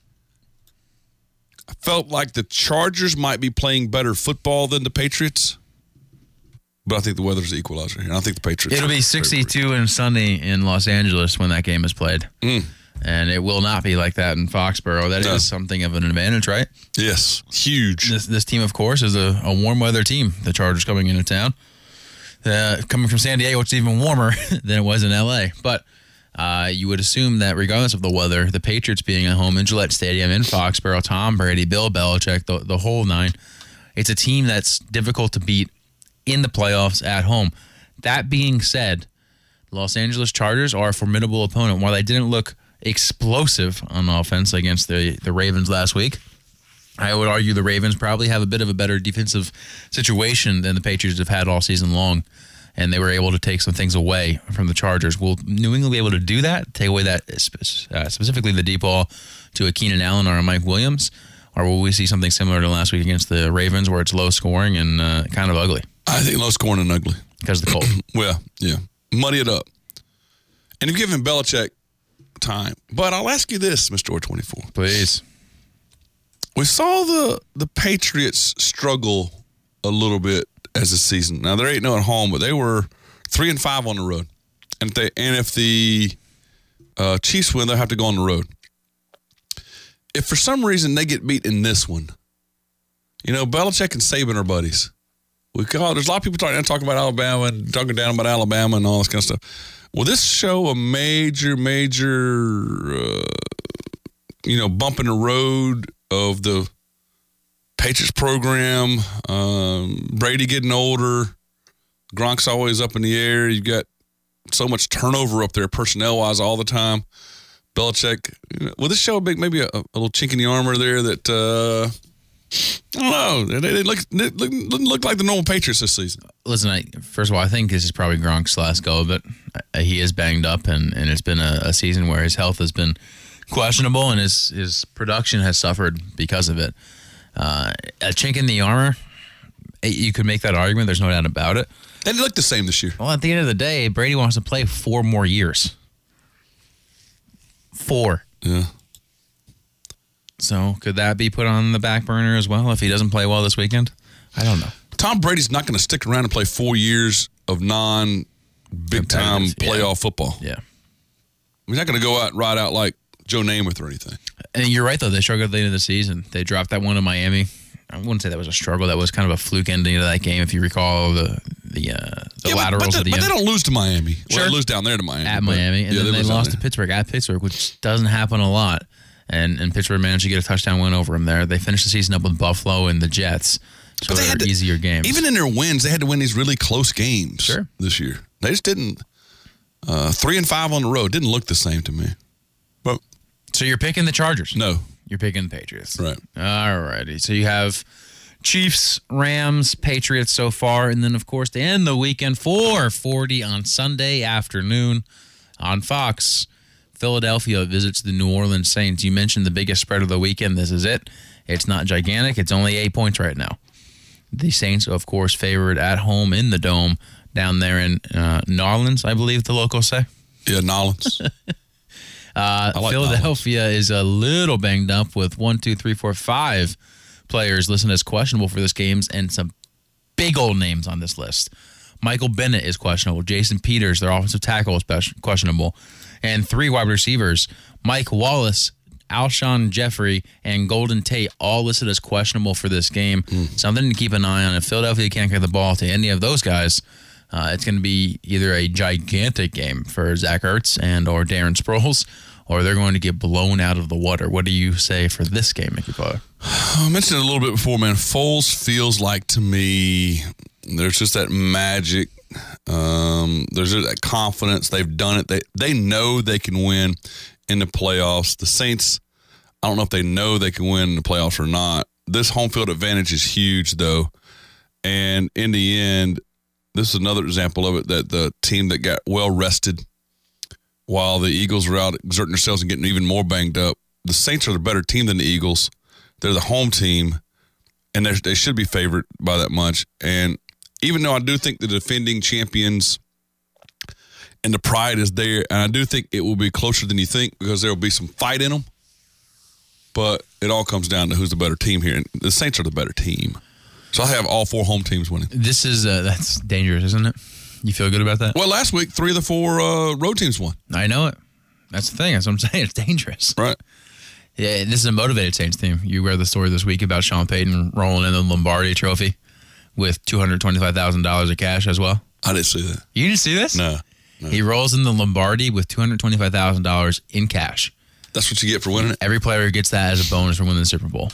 I felt like the Chargers might be playing better football than the Patriots. But I think the weather's the equalizer here. I think the Patriots. It'll be sixty-two and sunny in Los Angeles when that game is played. Mm. And it will not be like that in Foxborough. That no. is something of an advantage, right? Yes. Huge. This this team, of course, is a, a warm weather team. The Chargers coming into town. Uh, coming from San Diego, it's even warmer than it was in L A. But uh, you would assume that regardless of the weather, the Patriots being at home in Gillette Stadium in Foxborough, Tom Brady, Bill Belichick, the, the whole nine, it's a team that's difficult to beat in the playoffs at home. That being said, Los Angeles Chargers are a formidable opponent. While they didn't look explosive on offense against the, the Ravens last week, I would argue the Ravens probably have a bit of a better defensive situation than the Patriots have had all season long, and they were able to take some things away from the Chargers. Will New England be able to do that, take away that, uh, specifically the deep ball to a Keenan Allen or a Mike Williams, or will we see something similar to last week against the Ravens where it's low scoring and uh, kind of ugly? I think low scoring and ugly. Because of the cold. Well, yeah. Muddy it up. And you've given Belichick time. But I'll ask you this, Mister O twenty-four. Please. We saw the the Patriots struggle a little bit as a season. Now, they're eight and oh at home, but they were three and five on the road. And if, they, and if the uh, Chiefs win, they'll have to go on the road. If for some reason they get beat in this one, you know, Belichick and Saban are buddies. We call, there's a lot of people talking, talking about Alabama and talking down about Alabama and all this kind of stuff. Will this show a major, major, uh, you know, bump in the road of the Patriots program? Um, Brady getting older. Gronk's always up in the air. You've got so much turnover up there personnel-wise all the time. Belichick, you know, will this show a big, maybe a, a little chink in the armor there that uh, I don't know. They, they look, they look, look like the normal Patriots this season. Listen, I, first of all, I think this is probably Gronk's last go, but he is banged up, and, and it's been a, a season where his health has been questionable, and his, his production has suffered because of it. Uh, a chink in the armor, you could make that argument. There's no doubt about it. They look the same this year. Well, at the end of the day, Brady wants to play four more years. Four. Yeah. So could that be put on the back burner as well if he doesn't play well this weekend? I don't know. Tom Brady's not going to stick around and play four years of non-big-time playoff yeah. football. Yeah. He's not going to go out and ride out like Joe Namath or anything. And you're right, though. They struggled at the end of the season. They dropped that one to Miami. I wouldn't say that was a struggle. That was kind of a fluke ending to that game, if you recall the the, uh, the yeah, laterals but, but, at the but end. they don't lose to Miami. Sure. Well, they lose down there to Miami. At Miami. And yeah, then they, they lost to there. Pittsburgh at Pittsburgh, which doesn't happen a lot. And and Pittsburgh managed to get a touchdown win over them there. They finished the season up with Buffalo and the Jets. So they they're had to, easier games. Even in their wins, they had to win these really close games sure. this year. They just didn't. Uh, three and five on the road didn't look the same to me. But So you're picking the Chargers? No. You're picking the Patriots. Right. All righty. So you have Chiefs, Rams, Patriots so far. And then, of course, to end the weekend, four forty on Sunday afternoon on Fox. Philadelphia visits the New Orleans Saints. You mentioned the biggest spread of the weekend. This is it. It's not gigantic. It's only eight points right now. The Saints, of course, favored at home in the Dome down there in uh, Nolans, I believe the locals say. Yeah, Nolans. uh, like Philadelphia Nolans. is a little banged up with one, two, three, four, five players listed as questionable for this game, and some big old names on this list. Michael Bennett is questionable. Jason Peters, their offensive tackle, is questionable. And three wide receivers, Mike Wallace, Alshon Jeffrey, and Golden Tate, all listed as questionable for this game. Mm. Something to keep an eye on. If Philadelphia can't get the ball to any of those guys, uh, it's going to be either a gigantic game for Zach Ertz and or Darren Sproles, or they're going to get blown out of the water. What do you say for this game, Mickey Potter? I mentioned it a little bit before, man. Foles feels like to me there's just that magic. Um, there's just that confidence. They've done it. They they know they can win in the playoffs. The Saints, I don't know if they know they can win in the playoffs or not. This home field advantage is huge, though. And in the end, this is another example of it, that the team that got well rested while the Eagles were out exerting themselves and getting even more banged up. The Saints are the better team than the Eagles. They're the home team, and they should be favored by that much. And even though I do think the defending champions and the pride is there, and I do think it will be closer than you think because there will be some fight in them, but it all comes down to who's the better team here. And the Saints are the better team. So I have all four home teams winning. This is uh, that's dangerous, isn't it? You feel good about that? Well, last week, three of the four uh, road teams won. I know it. That's the thing. That's what I'm saying. It's dangerous. Right. Yeah, this is a motivated Saints team. You read the story this week about Sean Payton rolling in the Lombardi Trophy with two hundred twenty-five thousand dollars of cash as well. I didn't see that. You didn't see this? No. no. He rolls in the Lombardi with two hundred twenty-five thousand dollars in cash. That's what you get for winning it? Every player gets that as a bonus for winning the Super Bowl.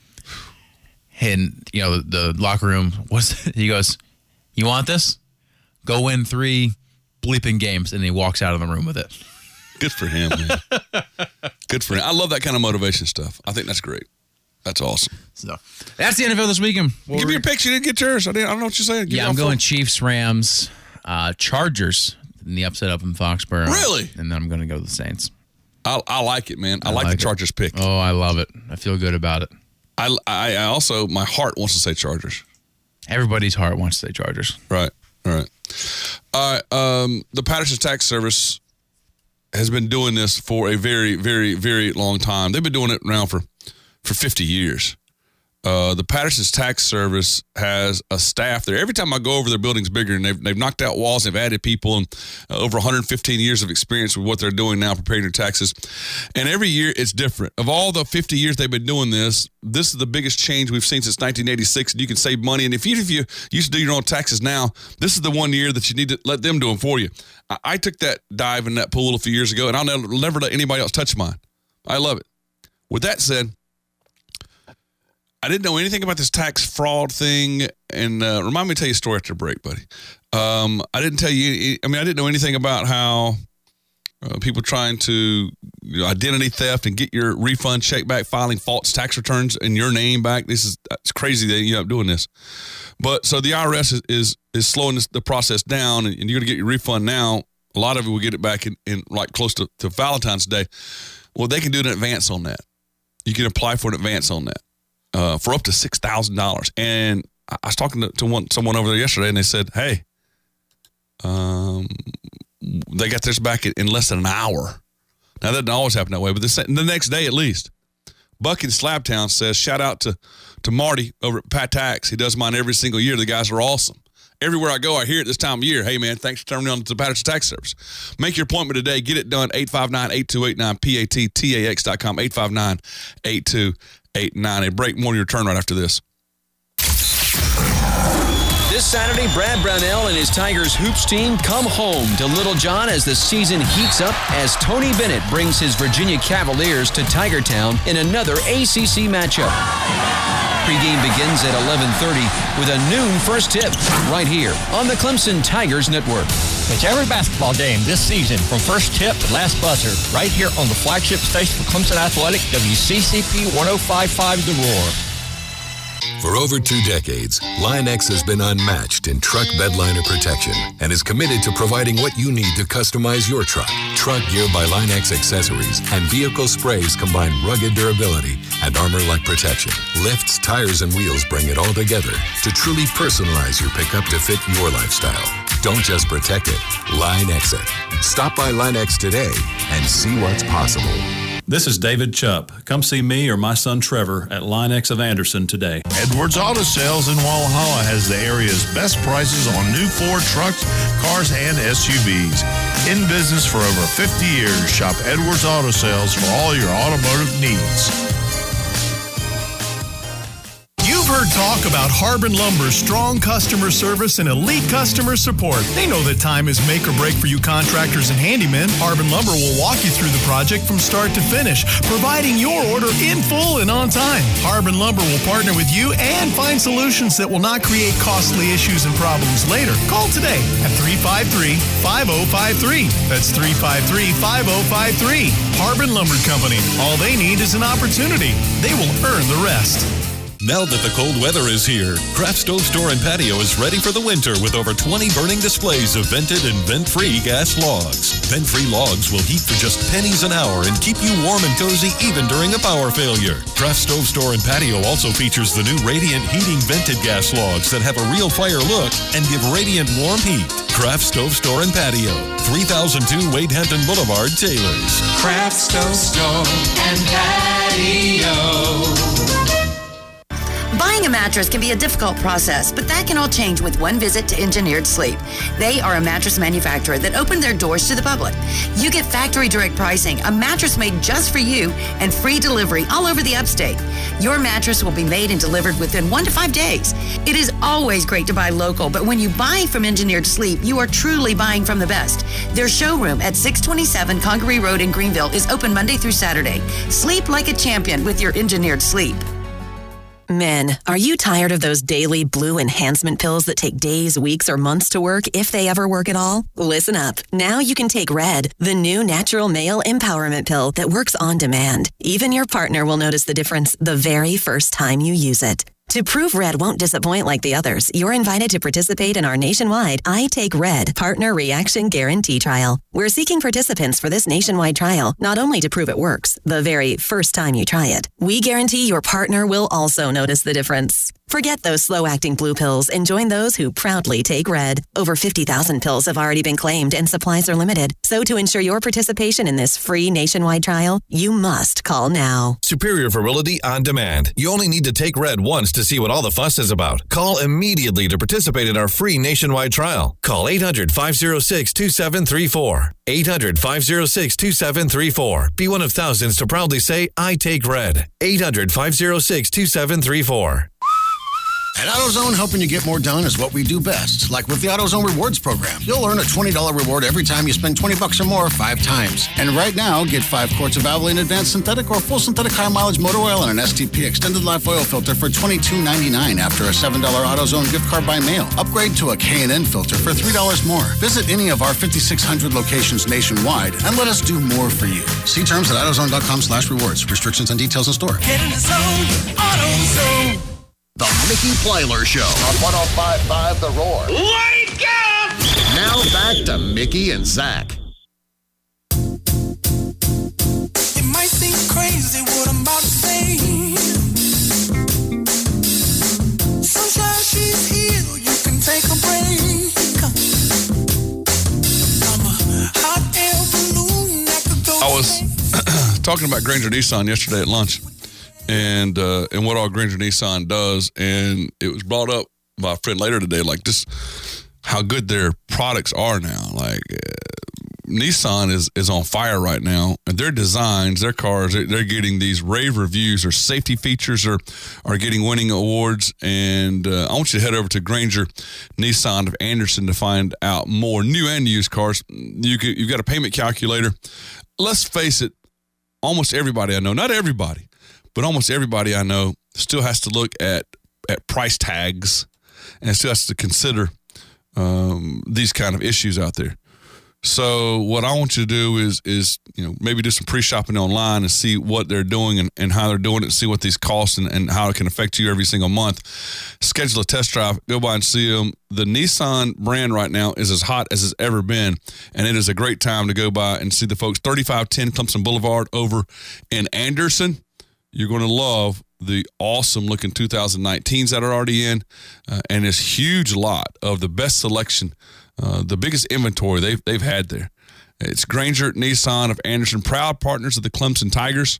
And, you know, the, the locker room, what's, he goes, you want this? Go win three bleeping games. And he walks out of the room with it. Good for him, man. Good for him. I love that kind of motivation stuff. I think that's great. That's awesome. So that's the N F L this weekend. We'll Give me your picks. You didn't get yours. I, didn't, I don't know what you're saying. Give yeah, I'm going Chiefs, Rams, uh, Chargers in the upset up in Foxborough. Really? And then I'm going to go to the Saints. I, I like it, man. I, I like, like the Chargers it. pick. Oh, I love it. I feel good about it. I, I, I also, my heart wants to say Chargers. Everybody's heart wants to say Chargers. Right. All right. All right. Um, the Patterson Tax Service has been doing this for a very, very, very long time. They've been doing it around for, for fifty years. Uh, the Patterson's Tax Service has a staff there. Every time I go over, their building's bigger, and they've, they've knocked out walls. They've added people, and uh, over one hundred fifteen years of experience with what they're doing now, preparing their taxes. And every year, it's different. Of all the fifty years they've been doing this, this is the biggest change we've seen since nineteen eighty-six. And you can save money. And if you, if you used to do your own taxes now, this is the one year that you need to let them do them for you. I, I took that dive in that pool a few years ago, and I'll never, never let anybody else touch mine. I love it. With that said, I didn't know anything about this tax fraud thing, and uh, remind me to tell you a story after the break, buddy. Um, I didn't tell you, I mean, I didn't know anything about how uh, people trying to you know, identity theft and get your refund check back, filing false tax returns in your name back. This is it's crazy that you end up doing this. But so the I R S is is, is slowing this, the process down, and, and you're going to get your refund now. A lot of it will get it back in, in like close to, to Valentine's Day. Well, they can do an advance on that. You can apply for an advance on that uh, for up to six thousand dollars. And I was talking to, to one someone over there yesterday, and they said, hey, um, they got this back in, in less than an hour. Now, that doesn't always happen that way, but this, the next day at least. Buck in Slabtown says, shout out to, to Marty over at Pat Tax. He does mine every single year. The guys are awesome. Everywhere I go, I hear it this time of year. Hey, man, thanks for turning on to the Patterson Tax Service. Make your appointment today. Get it done. eight five nine, eight two eight nine, P A T T A X dot com. eight five nine, eight two eight nine. A break, more of your turn right after this. This Saturday, Brad Brownell and his Tigers Hoops team come home to Little John as the season heats up as Tony Bennett brings his Virginia Cavaliers to Tiger Town in another A C C matchup. Pre-game begins at eleven thirty with a noon first tip right here on the Clemson Tigers Network. It's every basketball game this season from first tip to last buzzer right here on the flagship station for Clemson Athletic, W C C P one oh five point five The Roar. For over two decades, Line-X has been unmatched in truck bedliner protection and is committed to providing what you need to customize your truck. Truck Gear by Line-X accessories and vehicle sprays combine rugged durability and armor-like protection. Lifts, tires, and wheels bring it all together to truly personalize your pickup to fit your lifestyle. Don't just protect it, Line-X it. Stop by Line-X today and see what's possible. This is David Chupp. Come see me or my son Trevor at Line-X of Anderson today. Edwards Auto Sales in Walhalla has the area's best prices on new Ford trucks, cars, and S U Vs. In business for over fifty years, shop Edwards Auto Sales for all your automotive needs. You've heard talk about Harbin Lumber's strong customer service and elite customer support. They know that time is make or break for you contractors and handymen. Harbin Lumber will walk you through the project from start to finish, providing your order in full and on time. Harbin Lumber will partner with you and find solutions that will not create costly issues and problems later. Call today at three five three, five oh five three. That's three five three, five oh five three. Harbin Lumber Company. All they need is an opportunity. They will earn the rest. Now that the cold weather is here, Craft Stove Store and Patio is ready for the winter with over twenty burning displays of vented and vent-free gas logs. Vent-free logs will heat for just pennies an hour and keep you warm and cozy even during a power failure. Craft Stove Store and Patio also features the new Radiant Heating vented gas logs that have a real fire look and give radiant warm heat. Craft Stove Store and Patio, three thousand two Wade Hampton Boulevard, Taylors. Craft Stove Store and Patio. Buying a mattress can be a difficult process, but that can all change with one visit to Engineered Sleep. They are a mattress manufacturer that opened their doors to the public. You get factory direct pricing, a mattress made just for you, and free delivery all over the upstate. Your mattress will be made and delivered within one to five days. It is always great to buy local, but when you buy from Engineered Sleep, you are truly buying from the best. Their showroom at six twenty-seven Congaree Road in Greenville is open Monday through Saturday. Sleep like a champion with your Engineered Sleep. Men, are you tired of those daily blue enhancement pills that take days, weeks, or months to work, if they ever work at all? Listen up. Now you can take Red, the new natural male empowerment pill that works on demand. Even your partner will notice the difference the very first time you use it. To prove Red won't disappoint like the others, you're invited to participate in our nationwide I Take Red Partner Reaction Guarantee Trial. We're seeking participants for this nationwide trial, not only to prove it works, the very first time you try it. We guarantee your partner will also notice the difference. Forget those slow-acting blue pills and join those who proudly take Red. Over fifty thousand pills have already been claimed and supplies are limited. So to ensure your participation in this free nationwide trial, you must call now. Superior virility on demand. You only need to take Red once to see what all the fuss is about. Call immediately to participate in our free nationwide trial. Call eight hundred, five oh six, two seven three four. eight hundred, five oh six, two seven three four. Be one of thousands to proudly say, I take Red. eight hundred, five oh six, two seven three four. At AutoZone, helping you get more done is what we do best. Like with the AutoZone Rewards program. You'll earn a twenty dollars reward every time you spend twenty bucks or more five times. And right now, get five quarts of Valvoline Advanced Synthetic or full synthetic high mileage motor oil and an S T P extended life oil filter for twenty-two ninety-nine after a seven dollars AutoZone gift card by mail. Upgrade to a K and N filter for three dollars more. Visit any of our fifty-six hundred locations nationwide and let us do more for you. See terms at AutoZone.com slash rewards. Restrictions and details in store. Get in the zone, AutoZone. The Mickey Plyler Show on one oh five point five The Roar. Wake up! Now back to Mickey and Zach. It might seem crazy what I'm about to say. Sunshine, she's here. You can take a break. I'm a hot air balloon that could go. I was talking about Granger Nissan yesterday at lunch. And uh, and what all Granger Nissan does, and it was brought up by a friend later today, like just how good their products are now. Like uh, Nissan is is on fire right now, and their designs, their cars, they're, they're getting these rave reviews. Their safety features are are getting winning awards. And uh, I want you to head over to Granger Nissan of Anderson to find out more new and used cars. You could, you've got a payment calculator. Let's face it, almost everybody I know, not everybody, but almost everybody I know still has to look at, at price tags and still has to consider um, these kind of issues out there. So what I want you to do is, is you know, maybe do some pre-shopping online and see what they're doing and, and how they're doing it, see what these cost and, and how it can affect you every single month. Schedule a test drive, go by and see them. The Nissan brand right now is as hot as it's ever been, and it is a great time to go by and see the folks. thirty-five ten Clemson Boulevard over in Anderson. You're going to love the awesome-looking two thousand nineteens that are already in, uh, and this huge lot of the best selection, uh, the biggest inventory they've, they've had there. It's Granger Nissan of Anderson, proud partners of the Clemson Tigers,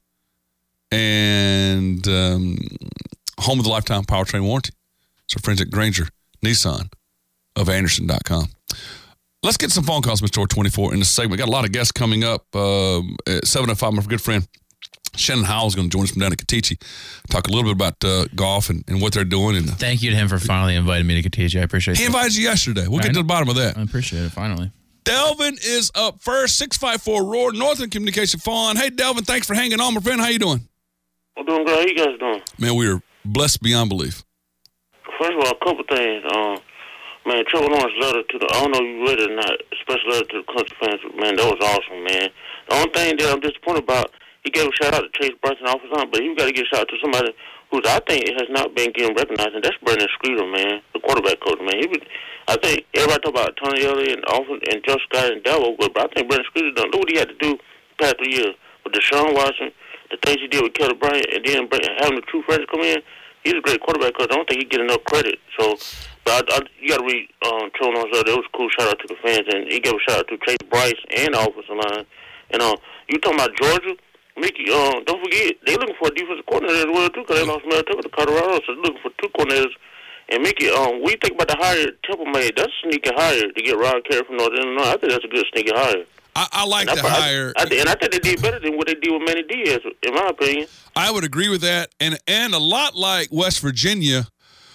and um, home of the lifetime powertrain warranty. So friends at Granger Nissan of Anderson dot com. Let's get some phone calls, Mister twenty-four, in this segment. We got a lot of guests coming up uh, at seven oh five. My good friend Shannon Howell is going to join us from down in Kateche, talk a little bit about uh, golf and, and what they're doing. And thank you to him for finally inviting me to Kateche. I appreciate it. He invited you yesterday. We'll I get know. to the bottom of that. I appreciate it, finally. Delvin is up first, six five four Roar, Northern Communication Fawn. Hey, Delvin, thanks for hanging on, my friend. How you doing? I'm doing good. How you guys doing? Man, we are blessed beyond belief. First of all, a couple things. Um, man, Trevor Lawrence's letter to the, I don't know if you read it or not, special letter to the Clemson fans, man, that was awesome, man. The only thing that I'm disappointed about, he gave a shout-out to Chase Bryson off his arm, but he's got to give a shout-out to somebody who I think has not been getting recognized, and that's Brandon Streeter, man, the quarterback coach, man. He was, I think everybody talk about Tony Elliott and Alfred and Josh Scott and Dabo, but I think Brandon Streeter done. Look what he had to do the past three years with Deshaun Watson, the things he did with Kelly Bryant, and then having the true freshman come in. He's a great quarterback coach. I don't think he get enough credit. So, but I, I, you got to read um, Trevor Lawrence. It was a cool shout-out to the fans, and he gave a shout-out to Chase Bryce and the offensive line. And uh, you talking about Georgia? Mickey, uh, don't forget, they're looking for a defensive coordinator as well, too, because they lost Mel Tucker to Colorado, so they're looking for two coordinators. And, Mickey, um, what do you think about the hire Temple made? That's a sneaky hire to get Ron Carey from Northern Illinois. I think that's a good sneaky hire. I, I like and the I, hire. I, I, and I think they did better than what they did with Manny Diaz, in my opinion. I would agree with that. And, and a lot like West Virginia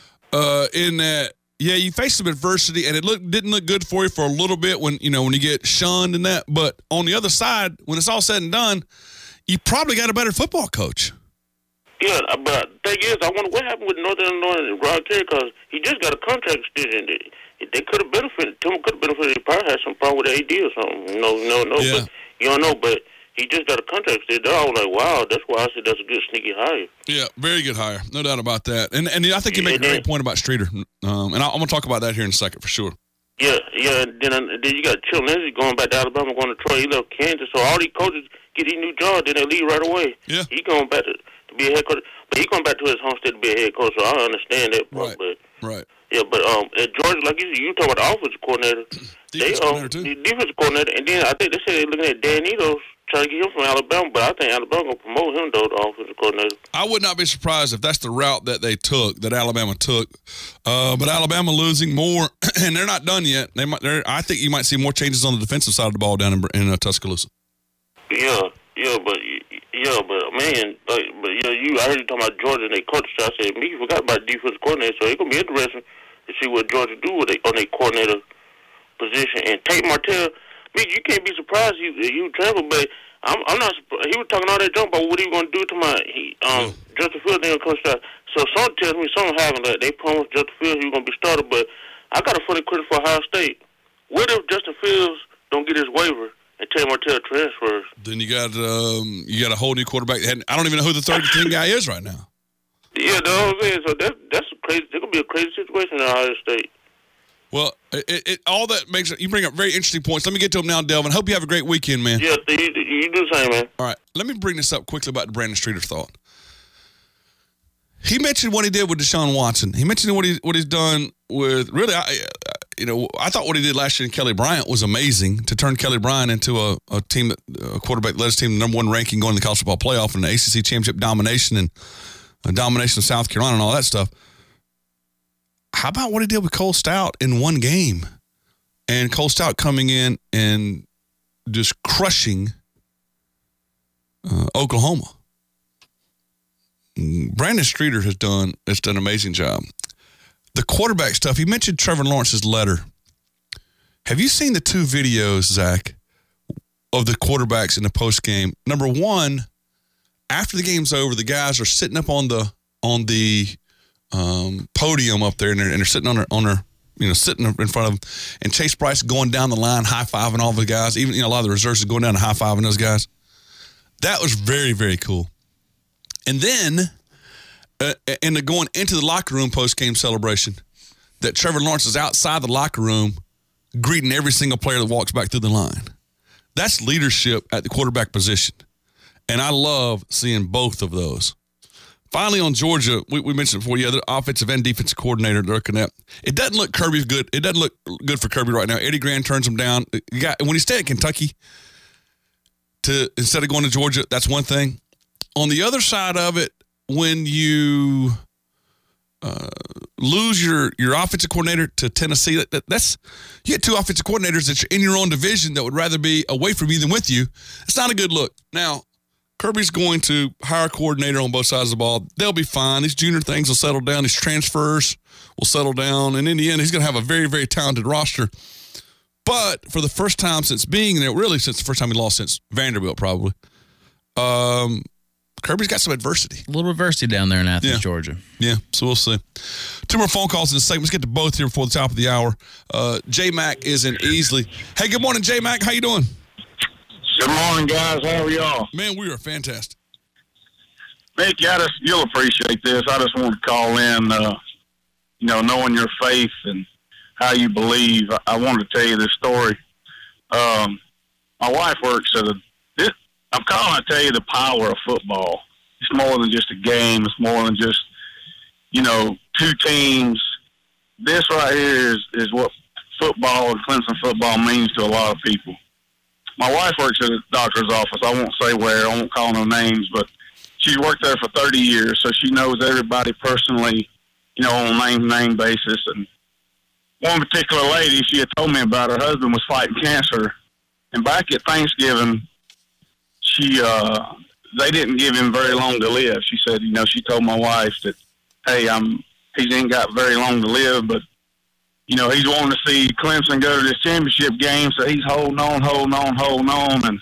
uh, in that, yeah, you face some adversity, and it look, didn't look good for you for a little bit when, you know, when you get shunned and that. But on the other side, when it's all said and done, you probably got a better football coach. Yeah, but the thing is, I wonder what happened with Northern Illinois and Ron Carey, because he just got a contract extension. They, they could have benefited. Tim could have benefited. He probably had some problem with A D or something. You know, you know, no, Yeah. but you don't know. But he just got a contract extension. I was like, wow, that's why I said that's a good sneaky hire. Yeah, very good hire. No doubt about that. And and I think you make a great point about Streeter. Um, and I, I'm going to talk about that here in a second for sure. Yeah, yeah. Then then you got Chip Lindsey going back to Alabama, going to Troy. He left Kansas. So all these coaches get these new jobs, then they leave right away. Yeah. He going back to, to be a head coach. But he going back to his home state to be a head coach, so I understand that part. Right, but, right. Yeah, but um, at Georgia, like you said, you talk about the offensive coordinator. they um, coordinator, too. The defensive coordinator. And then I think they said they're looking at Dan Enos, trying to get him from Alabama. But I think Alabama going to promote him, though, the offensive coordinator. I would not be surprised if that's the route that they took, that Alabama took. Uh, but Alabama losing more, and they're not done yet. They might. I think you might see more changes on the defensive side of the ball down in, in uh, Tuscaloosa. Yeah, yeah, but Yeah, but man, like, but you know, you I heard you talking about Georgia and their coach. I said, me, you forgot about defensive coordinator. So it's gonna be interesting to see what Georgia do with they, on their coordinator position. And Tate Martell, me, you can't be surprised you you travel, but I'm I'm not. He was talking all that junk about what he was gonna do to my he um Justin Fields. They gonna come start. So someone tells me something happened that they promised Justin Fields he was gonna be started, but I got a funny question for Ohio State. What if Justin Fields don't get his waiver and Tate Martell transfers? Then you got um, you got a whole new quarterback. And I don't even know who the third team guy is right now. Yeah, that's what I'm saying. So that that's a crazy. It's gonna be a crazy situation in Ohio State. Well, it, it all that makes you bring up very interesting points. Let me get to them now, Delvin. Hope you have a great weekend, man. Yeah, you, you do the same, man. All right, let me bring this up quickly about the Brandon Streeter thought. He mentioned what he did with Deshaun Watson. He mentioned what he what he's done with really. I, you know, I thought what he did last year in Kelly Bryant was amazing to turn Kelly Bryant into a, a team that a quarterback that led his team the number one ranking going to the college football playoff and the A C C championship domination and a domination of South Carolina and all that stuff. How about what he did with Cole Stout in one game? And Cole Stout coming in and just crushing uh, Oklahoma. Brandon Streeter has done has done an amazing job. The quarterback stuff, he mentioned Trevor Lawrence's letter. Have you seen the two videos, Zach, of the quarterbacks in the postgame? Number one, after the game's over, the guys are sitting up on the on the um, podium up there, and they're, and they're sitting on their, on their, you know, sitting in front of them, and Chase Bryce going down the line, high-fiving all the guys. Even, you know, a lot of the reserves are going down and high-fiving those guys. That was very, very cool. And then, uh, and the going into the locker room post-game celebration, that Trevor Lawrence is outside the locker room greeting every single player that walks back through the line. That's leadership at the quarterback position. And I love seeing both of those. Finally, on Georgia, we, we mentioned before, yeah, the offensive and defensive coordinator they're looking at. It doesn't look Kirby's good. It doesn't look good for Kirby right now. Eddie Gran turns him down. You got, when he stayed at Kentucky, to instead of going to Georgia, that's one thing. On the other side of it, when you uh, lose your, your offensive coordinator to Tennessee, that, that, that's you get two offensive coordinators that are in your own division that would rather be away from you than with you. It's not a good look. Now, Kirby's going to hire a coordinator on both sides of the ball. They'll be fine. These junior things will settle down. These transfers will settle down. And in the end, he's going to have a very, very talented roster. But for the first time since being there, really since the first time he lost since Vanderbilt probably, um, Kirby's got some adversity. A little adversity down there in Athens, yeah. Georgia. Yeah, so we'll see. Two more phone calls in the segment. Let's get to both here before the top of the hour. Uh, J-Mac is in Easley. Hey, good morning, J-Mac. How you doing? Good morning, guys. How are y'all? Man, we are fantastic. Nick, I just, you'll appreciate this. I just want to call in, uh, you know, knowing your faith and how you believe. I, I wanted to tell you this story. Um, my wife works at a, this, I'm calling to tell you the power of football. It's more than just a game. It's more than just, you know, two teams. This right here is, is what football and Clemson football means to a lot of people. My wife works at a doctor's office. I won't say where. I won't call no names, but she's worked there for thirty years, so she knows everybody personally, you know, on a name-to-name basis. And one particular lady, she had told me about her husband was fighting cancer. And back at Thanksgiving, she uh, they didn't give him very long to live. She said, you know, she told my wife that, hey, I'm he ain't got very long to live, but you know, he's wanting to see Clemson go to this championship game, so he's holding on, holding on, holding on. And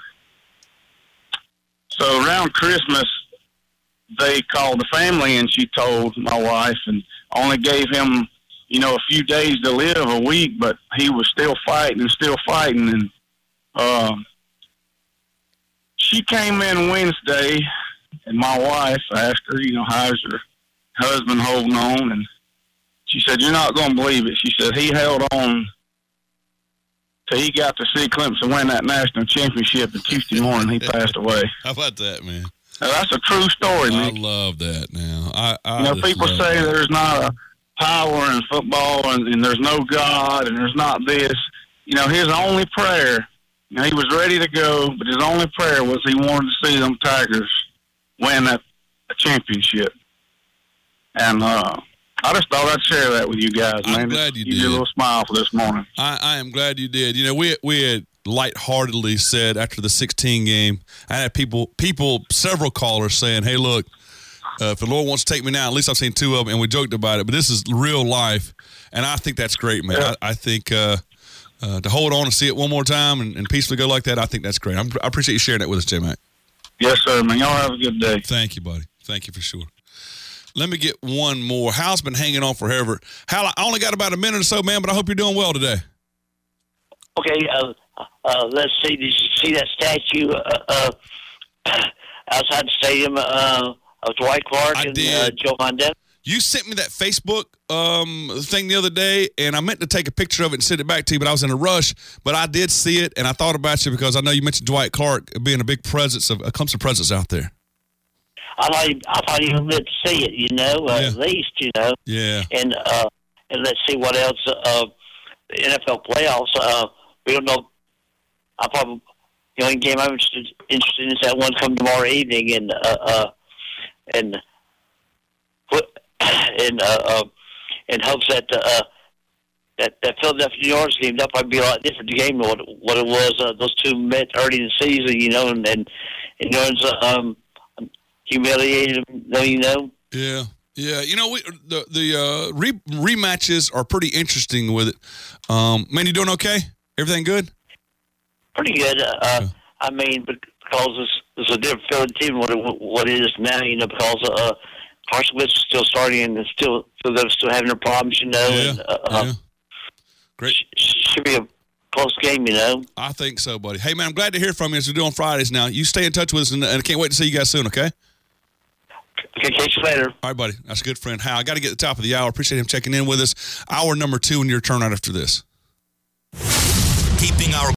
so around Christmas, they called the family, and she told my wife, and only gave him, you know, a few days to live, a week, but he was still fighting and still fighting. And um, she came in Wednesday, and my wife asked her, you know, how's your husband holding on? And she said, you're not going to believe it. She said, he held on till he got to see Clemson win that national championship, and Tuesday morning he passed away. How about that, man? Now, that's a true story, man. I love that now. I, I you know, people say that. There's not a power in football and, and there's no God and there's not this. You know, his only prayer, you know, he was ready to go, but his only prayer was he wanted to see them Tigers win that a championship. And, uh, I just thought I'd share that with you guys, man. I'm glad you Give did. you a little smile for this morning. I, I am glad you did. You know, we we had lightheartedly said after the sixteen game, I had people, people, several callers saying, hey, look, uh, if the Lord wants to take me now, at least I've seen two of them, and we joked about it, but this is real life, and I think that's great, man. Yeah. I, I think uh, uh, to hold on and see it one more time and, and peacefully go like that, I think that's great. I'm, I appreciate you sharing that with us, J-Mac. Yes, sir, man. Y'all have a good day. Thank you, buddy. Thank you for sure. Let me get one more. Hal's been hanging on forever. Hal, I only got about a minute or so, man, but I hope you're doing well today. Okay, uh, uh, let's see. Did you see that statue uh, uh, outside the stadium uh, of Dwight Clark I and did. Uh, Joe Montana? You sent me that Facebook um, thing the other day, and I meant to take a picture of it and send it back to you, but I was in a rush. But I did see it, and I thought about you because I know you mentioned Dwight Clark being a big presence, of a Clemson presence out there. I thought he, I thought he would live to see it, you know, uh, Yeah. at least, you know. Yeah. And uh, and let's see what else. Uh, the N F L playoffs. Uh, we don't know. I probably the only game I'm interested, interested in is that one coming tomorrow evening, and uh, uh, and put in uh, uh, in hopes that uh, that that Philadelphia New Orleans game that might be a lot different game than what what it was. Uh, those two met early in the season, you know, and and, and New Orleans um, humiliated them, you know. Yeah. Yeah, you know, we, the the uh, re- rematches are pretty interesting with it. Um, man, you doing okay? Everything good? Pretty good. Uh, yeah. I mean, because it's, it's a different Philly team what it, what it is now, you know, because uh, Carson Wentz is still starting and it's still so they're still having their problems, you know. Yeah, and, uh, yeah. Great. Sh- should be a close game, you know. I think so, buddy. Hey, man, I'm glad to hear from you as we do on Fridays now. You stay in touch with us, and, and I can't wait to see you guys soon, okay? Okay, catch you later. All right, buddy. That's a good friend. Hal, I got to get to the top of the hour. Appreciate him checking in with us. Hour number two, and your turn out after this. Keeping our